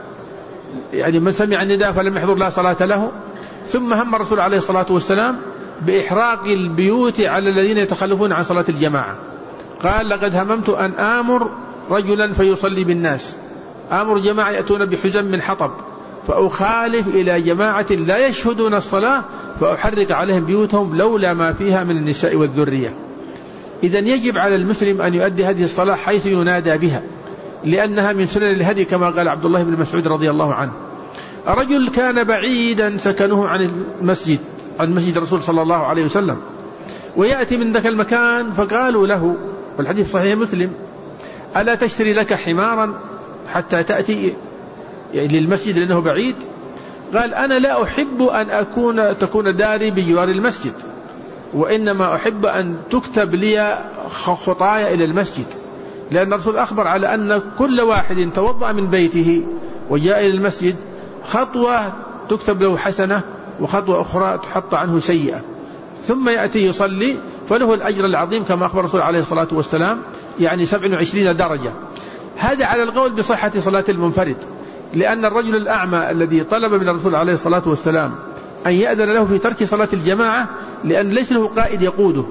يعني من سمع النداء فلم يحضر لا صلاة له. ثم هم الرسول عليه الصلاة والسلام بإحراق البيوت على الذين يتخلفون عن صلاة الجماعة. قال لقد هممت أن آمر رجلا فيصلي بالناس، آمر جماعة يأتون بحزم من حطب فأخالف إلى جماعة لا يشهدون الصلاة فأحرق عليهم بيوتهم لولا ما فيها من النساء والذرية. إذن يجب على المسلم أن يؤدي هذه الصلاة حيث ينادى بها، لأنها من سنن الهدي كما قال عبد الله بن مسعود رضي الله عنه. رجل كان بعيدا سكنه عن المسجد، عن مسجد الرسول صلى الله عليه وسلم، ويأتي من ذاك المكان، فقالوا له والحديث صحيح مسلم ألا تشتري لك حمارا حتى تأتي يعني للمسجد لأنه بعيد؟ قال أنا لا أحب أن أكون تكون داري بجوار المسجد، وإنما أحب أن تكتب لي خطايا إلى المسجد، لأن الرسول أخبر على أن كل واحد توضأ من بيته وجاء إلى المسجد خطوة تكتب له حسنة وخطوة أخرى تحط عنه سيئة، ثم يأتي يصلي فله الأجر العظيم كما أخبر الرسول عليه الصلاة والسلام، يعني سبع وعشرين درجة. هذا على القول بصحة صلاة المنفرد، لأن الرجل الأعمى الذي طلب من الرسول عليه الصلاة والسلام أن يأذن له في ترك صلاة الجماعة لأن ليس له قائد يقوده،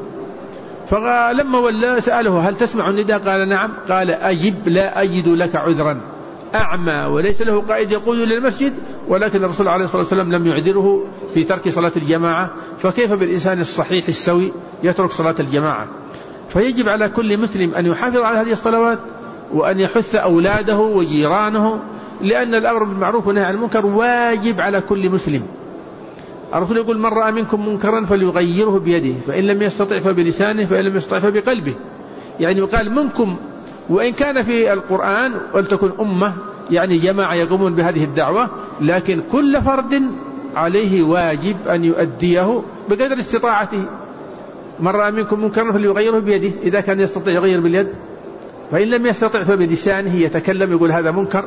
فلما ولى سأله هل تسمع النداء؟ قال نعم. قال أجب لا أجد لك عذرا، أعمى وليس له قائد يقود للمسجد، ولكن الرسول عليه الصلاة والسلام لم يعذره في ترك صلاة الجماعة، فكيف بالإنسان الصحيح السوي يترك صلاة الجماعة؟ فيجب على كل مسلم أن يحافظ على هذه الصلوات وأن يحث أولاده وجيرانه، لأن الأمر بالمعروف والنهي عن المنكر واجب على كل مسلم. الرسول يقول من رأى منكم منكرا فليغيره بيده، فإن لم يستطع فبلسانه، فإن لم يستطع فبقلبه. يعني يقال منكم، وإن كان في القرآن ولتكن أمة يعني جماعة يقومون بهذه الدعوة، لكن كل فرد عليه واجب أن يؤديه بقدر استطاعته. من رأى منكم منكرا فليغيره بيده، إذا كان يستطيع يغير باليد، فإن لم يستطع فبلسانه يتكلم يقول هذا منكر،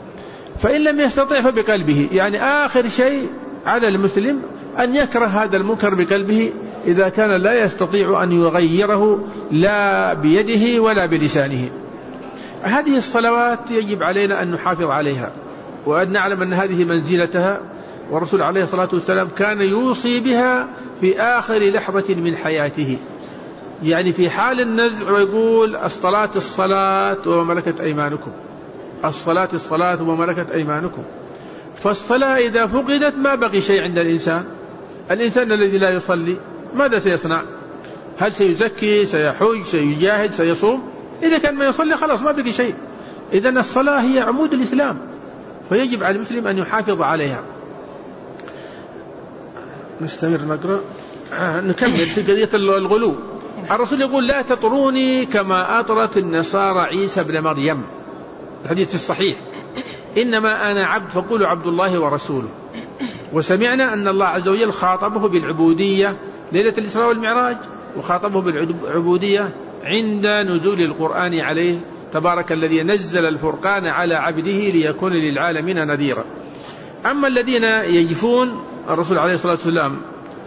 فإن لم يستطع فبقلبه. يعني آخر شيء على المسلم أن يكره هذا المنكر بقلبه إذا كان لا يستطيع أن يغيره لا بيده ولا بلسانه. هذه الصلوات يجب علينا أن نحافظ عليها، وأن نعلم أن هذه منزلتها، والرسول عليه الصلاة والسلام كان يوصي بها في آخر لحظة من حياته، يعني في حال النزع، ويقول الصلاة الصلاة وما ملكت أيمانكم، الصلاة الصلاة وما ملكت أيمانكم. فالصلاة إذا فقدت ما بقي شيء عند الإنسان. الإنسان الذي لا يصلي ماذا سيصنع؟ هل سيزكي، سيحج، سيجاهد، سيصوم؟ إذا كان ما يصلي خلاص ما بقي شيء. إذن الصلاة هي عمود الإسلام، فيجب على المسلم أن يحافظ عليها. نستمر نقرأ. آه نكمل في قضية الغلو. الرسول يقول لا تطروني كما أطرت النصارى عيسى بن مريم، الحديث الصحيح، إنما أنا عبد فقولوا عبد الله ورسوله. وسمعنا أن الله عز وجل خاطبه بالعبودية ليلة الإسراء والمعراج، وخاطبه بالعبودية عند نزول القرآن عليه: تبارك الذي نزل الفرقان على عبده ليكون للعالمين نذيرا. أما الذين يجفون الرسول عليه الصلاة والسلام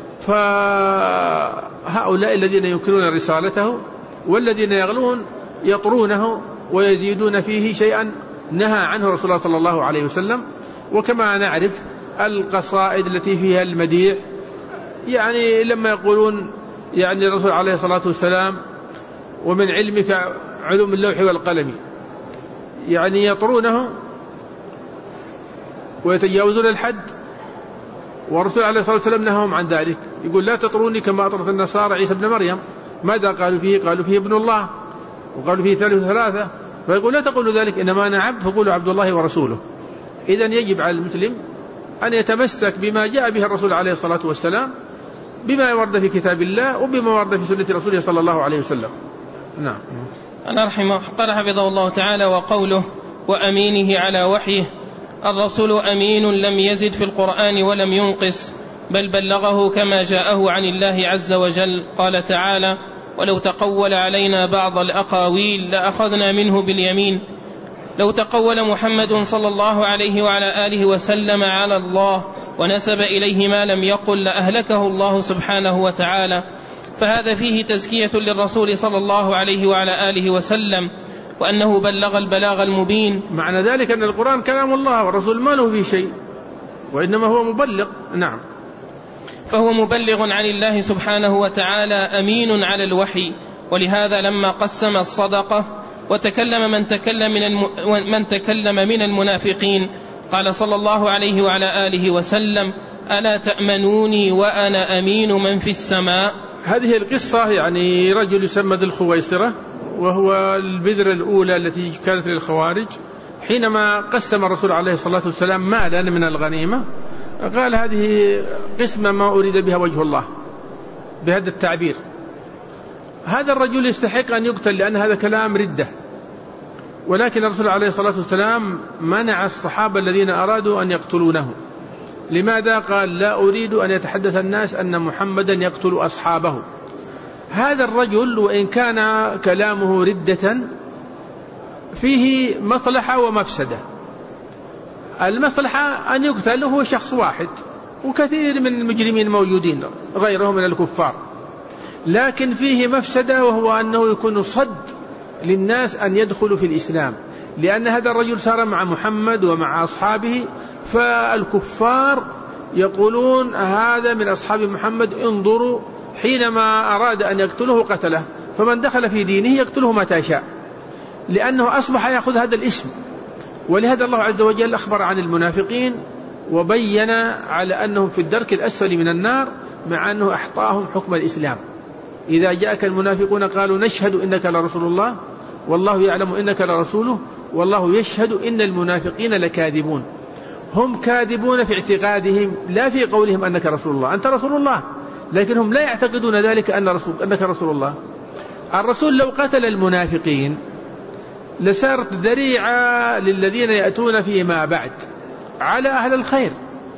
فهؤلاء الذين ينكرون رسالته، والذين يغلون يطرونه ويزيدون فيه شيئا نهى عنه رسول الله صلى الله عليه وسلم. وكما نعرف القصائد التي فيها المديح، يعني لما يقولون يعني الرسول عليه الصلاة والسلام: ومن علمك علوم اللوح والقلم، يعني يطرونه ويتجاوزون الحد، والرسول عليه الصلاة والسلام نهاهم عن ذلك، يقول: لا تطروني كما أطرت النصارى عيسى ابن مريم. ماذا قالوا فيه؟ قالوا فيه ابن الله، وقالوا فيه ثالث ثلاثة. فيقول: لا تقولوا ذلك، إنما أنا عبد فقولوا عبد الله ورسوله. إذن يجب على المسلم أن يتمسك بما جاء به الرسول عليه الصلاة والسلام، بما ورد في كتاب الله وبما ورد في سنة رسوله صلى الله عليه وسلم. نعم. أنا رحمه قال حفظه الله تعالى: وقوله وأمينه على وحيه: الرسول أمين لم يزد في القرآن ولم ينقص، بل بلغه كما جاءه عن الله عز وجل. قال تعالى: ولو تقول علينا بعض الأقاويل لأخذنا منه باليمين. لو تقول محمد صلى الله عليه وعلى آله وسلم على الله ونسب إليه ما لم يقل لأهلكه الله سبحانه وتعالى. فهذا فيه تزكية للرسول صلى الله عليه وعلى آله وسلم، وأنه بلغ البلاغ المبين. معنى ذلك أن القرآن كلام الله والرسول ما له فيه شيء، وإنما هو مبلغ. نعم. فهو مبلغ عن الله سبحانه وتعالى أمين على الوحي. ولهذا لما قسم الصدقة وتكلم من تكلم من, الم... من تكلم من المنافقين قال صلى الله عليه وعلى آله وسلم: ألا تأمنوني وأنا أمين من في السماء. هذه القصة يعني رجل يسمى ذو الخويصرة، وهو البذرة الأولى التي كانت للخوارج. حينما قسم الرسول عليه الصلاة والسلام مالا من الغنيمة قال: هذه قسمة ما أريد بها وجه الله، بهذا التعبير. هذا الرجل يستحق أن يقتل، لأن هذا كلام ردة. ولكن الرسول عليه الصلاة والسلام منع الصحابة الذين أرادوا أن يقتلونه. لماذا؟ قال: لا أريد أن يتحدث الناس أن محمدا يقتل أصحابه. هذا الرجل وإن كان كلامه ردة فيه مصلحة ومفسدة. المصلحة أن يقتل هو شخص واحد، وكثير من المجرمين موجودين غيره من الكفار. لكن فيه مفسدة، وهو أنه يكون صد للناس أن يدخلوا في الإسلام، لأن هذا الرجل صار مع محمد ومع أصحابه، فالكفار يقولون: هذا من أصحاب محمد، انظروا، حينما أراد أن يقتله قتله. فمن دخل في دينه يقتله متى شاء، لأنه أصبح يأخذ هذا الاسم. ولهذا الله عز وجل أخبر عن المنافقين وبين على أنهم في الدرك الأسفل من النار، مع أنه أحطاهم حكم الإسلام. إذا جاءك المنافقون قالوا: نشهد إنك لرسول الله والله يعلم إنك لرسوله والله يشهد إن المنافقين لكاذبون. هم كاذبون في اعتقادهم، لا في قولهم أنك رسول الله. أنت رسول الله، لكنهم لا يعتقدون ذلك أن رسول أنك رسول الله. الرسول لو قتل المنافقين لصارت ذريعة للذين يأتون فيما بعد على أهل الخير.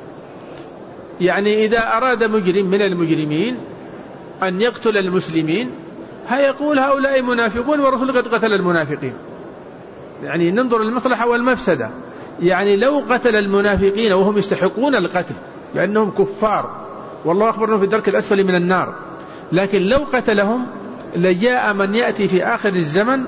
يعني إذا أراد مجرم من المجرمين أن يقتل المسلمين هيقول: هؤلاء منافقون والرسول قد قتل المنافقين. يعني ننظر المصلحة والمفسدة. يعني لو قتل المنافقين وهم يستحقون القتل لأنهم كفار، والله أخبرنا في الدرك الأسفل من النار، لكن لو قتلهم لجاء من يأتي في آخر الزمن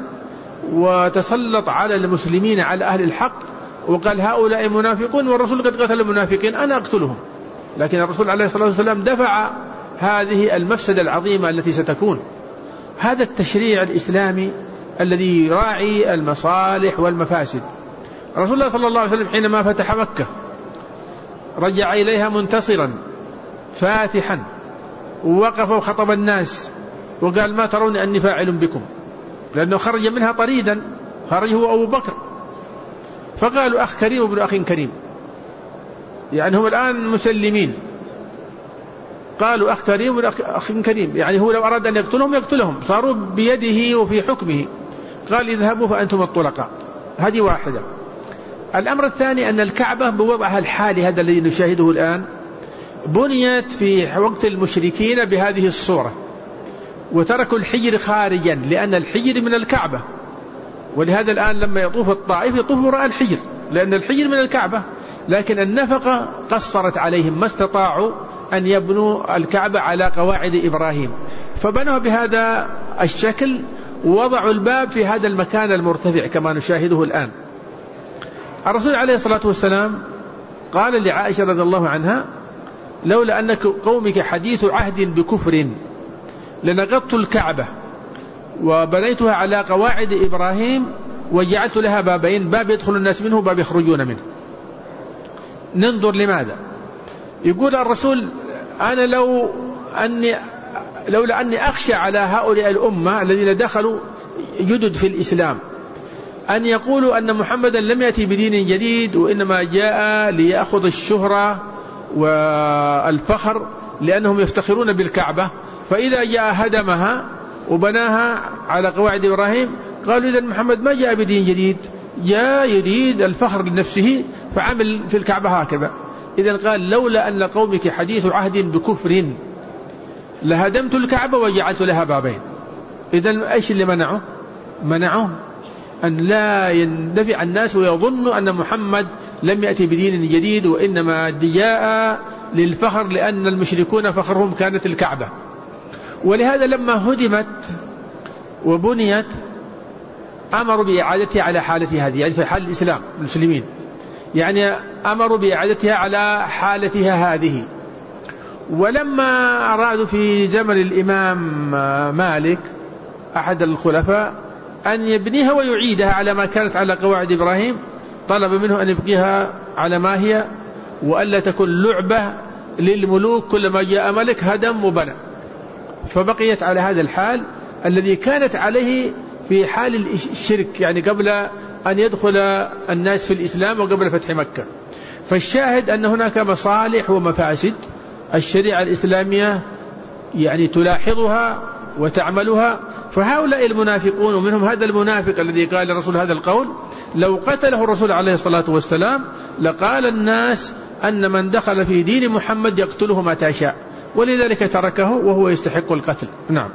وتسلط على المسلمين على أهل الحق وقال: هؤلاء منافقون والرسول قد قتل المنافقين، أنا أقتلهم. لكن الرسول عليه الصلاة والسلام دفع هذه المفسدة العظيمة التي ستكون. هذا التشريع الإسلامي الذي يراعي المصالح والمفاسد. رسول الله صلى الله عليه وسلم حينما فتح مكة رجع إليها منتصرا فاتحا، ووقف وخطب الناس وقال: ما ترون أني فاعل بكم؟ لأنه خرج منها طريدا، خرج هو أبو بكر. فقالوا: أخ كريم ابن أخ كريم، يعني هم الآن مسلمين. قالوا: أخ كريم ابن أخ كريم، يعني هو لو أراد أن يقتلهم يقتلهم، صاروا بيده وفي حكمه. قال: اذهبوا فأنتم الطلقاء. هذه واحدة. الأمر الثاني أن الكعبة بوضعها الحالي هذا الذي نشاهده الآن بنيت في وقت المشركين بهذه الصورة، وتركوا الحجر خارجا، لأن الحجر من الكعبة، ولهذا الآن لما يطوف الطائف يطوف وراء الحجر، لأن الحجر من الكعبة، لكن النفقة قصرت عليهم، ما استطاعوا أن يبنوا الكعبة على قواعد إبراهيم، فبنوا بهذا الشكل ووضعوا الباب في هذا المكان المرتفع كما نشاهده الآن. الرسول عليه الصلاة والسلام قال لعائشة رضي الله عنها: لولا أنك قومك حديث عهد بكفر لنقضت الكعبة وبنيتها على قواعد إبراهيم وجعلت لها بابين، باب يدخل الناس منه وباب يخرجون منه. ننظر لماذا. يقول الرسول: أنا لو أني لولا أني أخشى على هؤلاء الأمة الذين دخلوا جدد في الإسلام أن يقولوا أن محمدا لم يأتي بدين جديد وإنما جاء ليأخذ الشهرة والفخر، لأنهم يفتخرون بالكعبة، فإذا جاء هدمها وبناها على قواعد إبراهيم قالوا إذن محمد ما جاء بدين جديد، جاء يريد الفخر لنفسه فعمل في الكعبة هكذا. إذن قال: لولا أن قومك حديث عهد بكفر لهدمت الكعبة وجعلت لها بابين. إذن إيش اللي منعه؟ منعه أن لا يندفع الناس ويظنوا أن محمد لم يأتي بدين جديد وإنما جاء للفخر، لأن المشركون فخرهم كانت الكعبة. ولهذا لما هدمت وبنيت أمروا بإعادتها على حالتها هذه، يعني في حال الإسلام المسلمين، يعني أمروا بإعادتها على حالتها هذه. ولما أرادوا في زمن الإمام مالك أحد الخلفاء أن يبنيها ويعيدها على ما كانت على قواعد إبراهيم، طلب منه أن يبقيها على ما هي وألا تكون لعبة للملوك، كلما جاء ملك هدم وبنى، فبقيت على هذا الحال الذي كانت عليه في حال الشرك، يعني قبل أن يدخل الناس في الإسلام وقبل فتح مكة. فالشاهد أن هناك مصالح ومفاسد الشريعة الإسلامية يعني تلاحظها وتعملها. فهؤلاء المنافقون، ومنهم هذا المنافق الذي قال الرسول هذا القول، لو قتله الرسول عليه الصلاة والسلام لقال الناس أن من دخل في دين محمد يقتله متى شاء، ولذلك تركه وهو يستحق القتل. نعم.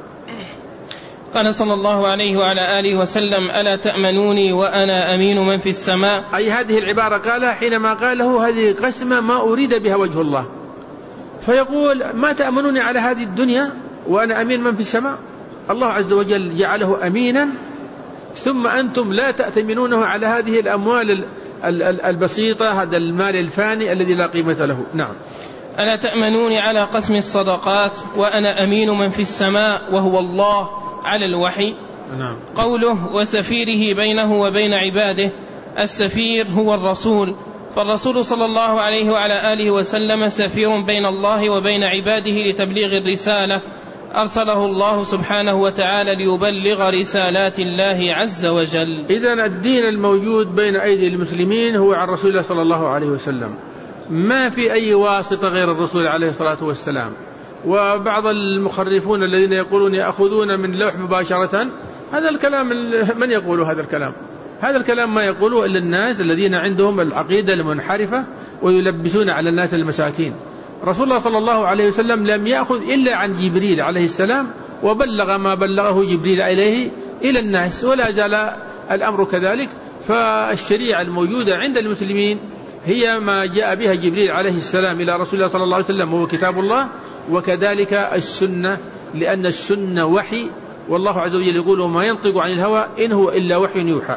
قال صلى الله عليه وعلى آله وسلم: ألا تأمنوني وأنا أمين من في السماء. أي هذه العبارة قالها حينما قاله هذه قسمة ما أريد بها وجه الله، فيقول: ما تأمنوني على هذه الدنيا وأنا أمين من في السماء؟ الله عز وجل جعله أمينا، ثم أنتم لا تأتمنونه على هذه الأموال البسيطة، هذا المال الفاني الذي لا قيمة له. نعم. ألا تأمنوني على قسم الصدقات وأنا أمين من في السماء وهو الله على الوحي. نعم. قوله: وسفيره بينه وبين عباده. السفير هو الرسول، فالرسول صلى الله عليه وعلى آله وسلم سفير بين الله وبين عباده لتبليغ الرسالة، أرسله الله سبحانه وتعالى ليبلغ رسالات الله عز وجل. إذن الدين الموجود بين أيدي المسلمين هو عن رسول الله صلى الله عليه وسلم، ما في أي واسطة غير الرسول عليه الصلاة والسلام. وبعض المخرفون الذين يقولون يأخذون من لوح مباشرة، هذا الكلام من يقول هذا الكلام؟ هذا الكلام ما يقوله إلا الناس الذين عندهم العقيدة المنحرفة ويلبسون على الناس المساكين. رسول الله صلى الله عليه وسلم لم يأخذ إلا عن جبريل عليه السلام، وبلغ ما بلغه جبريل إليه إلى الناس، ولا زال الأمر كذلك. فالشريعة الموجودة عند المسلمين هي ما جاء بها جبريل عليه السلام إلى رسول الله صلى الله عليه وسلم، وهو كتاب الله، وكذلك السنة، لأن السنة وحي، والله عز وجل يقول: وما ينطق عن الهوى إن هو إلا وحي يوحى.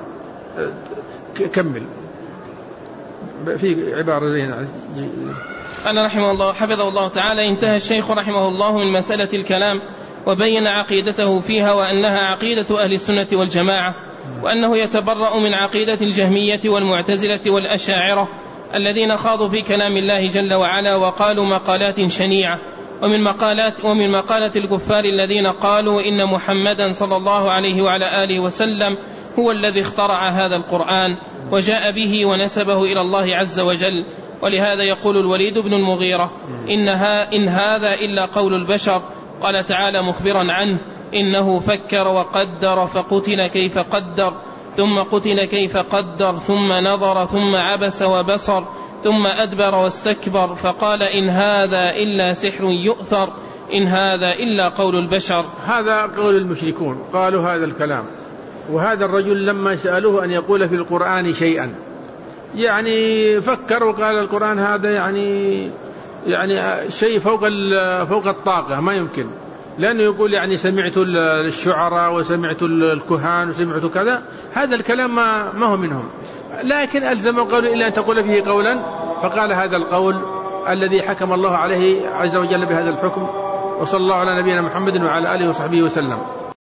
كمل في عبارة زينة. قال رحمه الله حفظه الله تعالى: انتهى الشيخ رحمه الله من مسألة الكلام وبين عقيدته فيها، وأنها عقيدة أهل السنة والجماعة، وأنه يتبرأ من عقيدة الجهمية والمعتزلة والأشاعرة الذين خاضوا في كلام الله جل وعلا وقالوا مقالات شنيعة. ومن مقالات ومن مقالة الكفار الذين قالوا إن محمدا صلى الله عليه وعلى آله وسلم هو الذي اخترع هذا القرآن وجاء به ونسبه إلى الله عز وجل. ولهذا يقول الوليد بن المغيرة: إنها إن هذا إلا قول البشر. قال تعالى مخبرا عنه: إنه فكر وقدر فقتل كيف قدر، ثم قتل كيف قدر، ثم نظر، ثم عبس وبصر، ثم أدبر واستكبر، فقال: إن هذا إلا سحر يؤثر، إن هذا إلا قول البشر. هذا قول المشركون، قالوا هذا الكلام. وهذا الرجل لما سألوه أن يقول في القرآن شيئا يعني فكر وقال القرآن هذا يعني يعني شيء فوق فوق الطاقة، ما يمكن، لأنه يقول يعني سمعت الشعراء وسمعت الكهان وسمعت كذا، هذا الكلام ما, ما هو منهم. لكن ألزم القول إلا أن تقول به قولا، فقال هذا القول الذي حكم الله عليه عز وجل بهذا الحكم. وصلى الله على نبينا محمد وعلى آله وصحبه وسلم.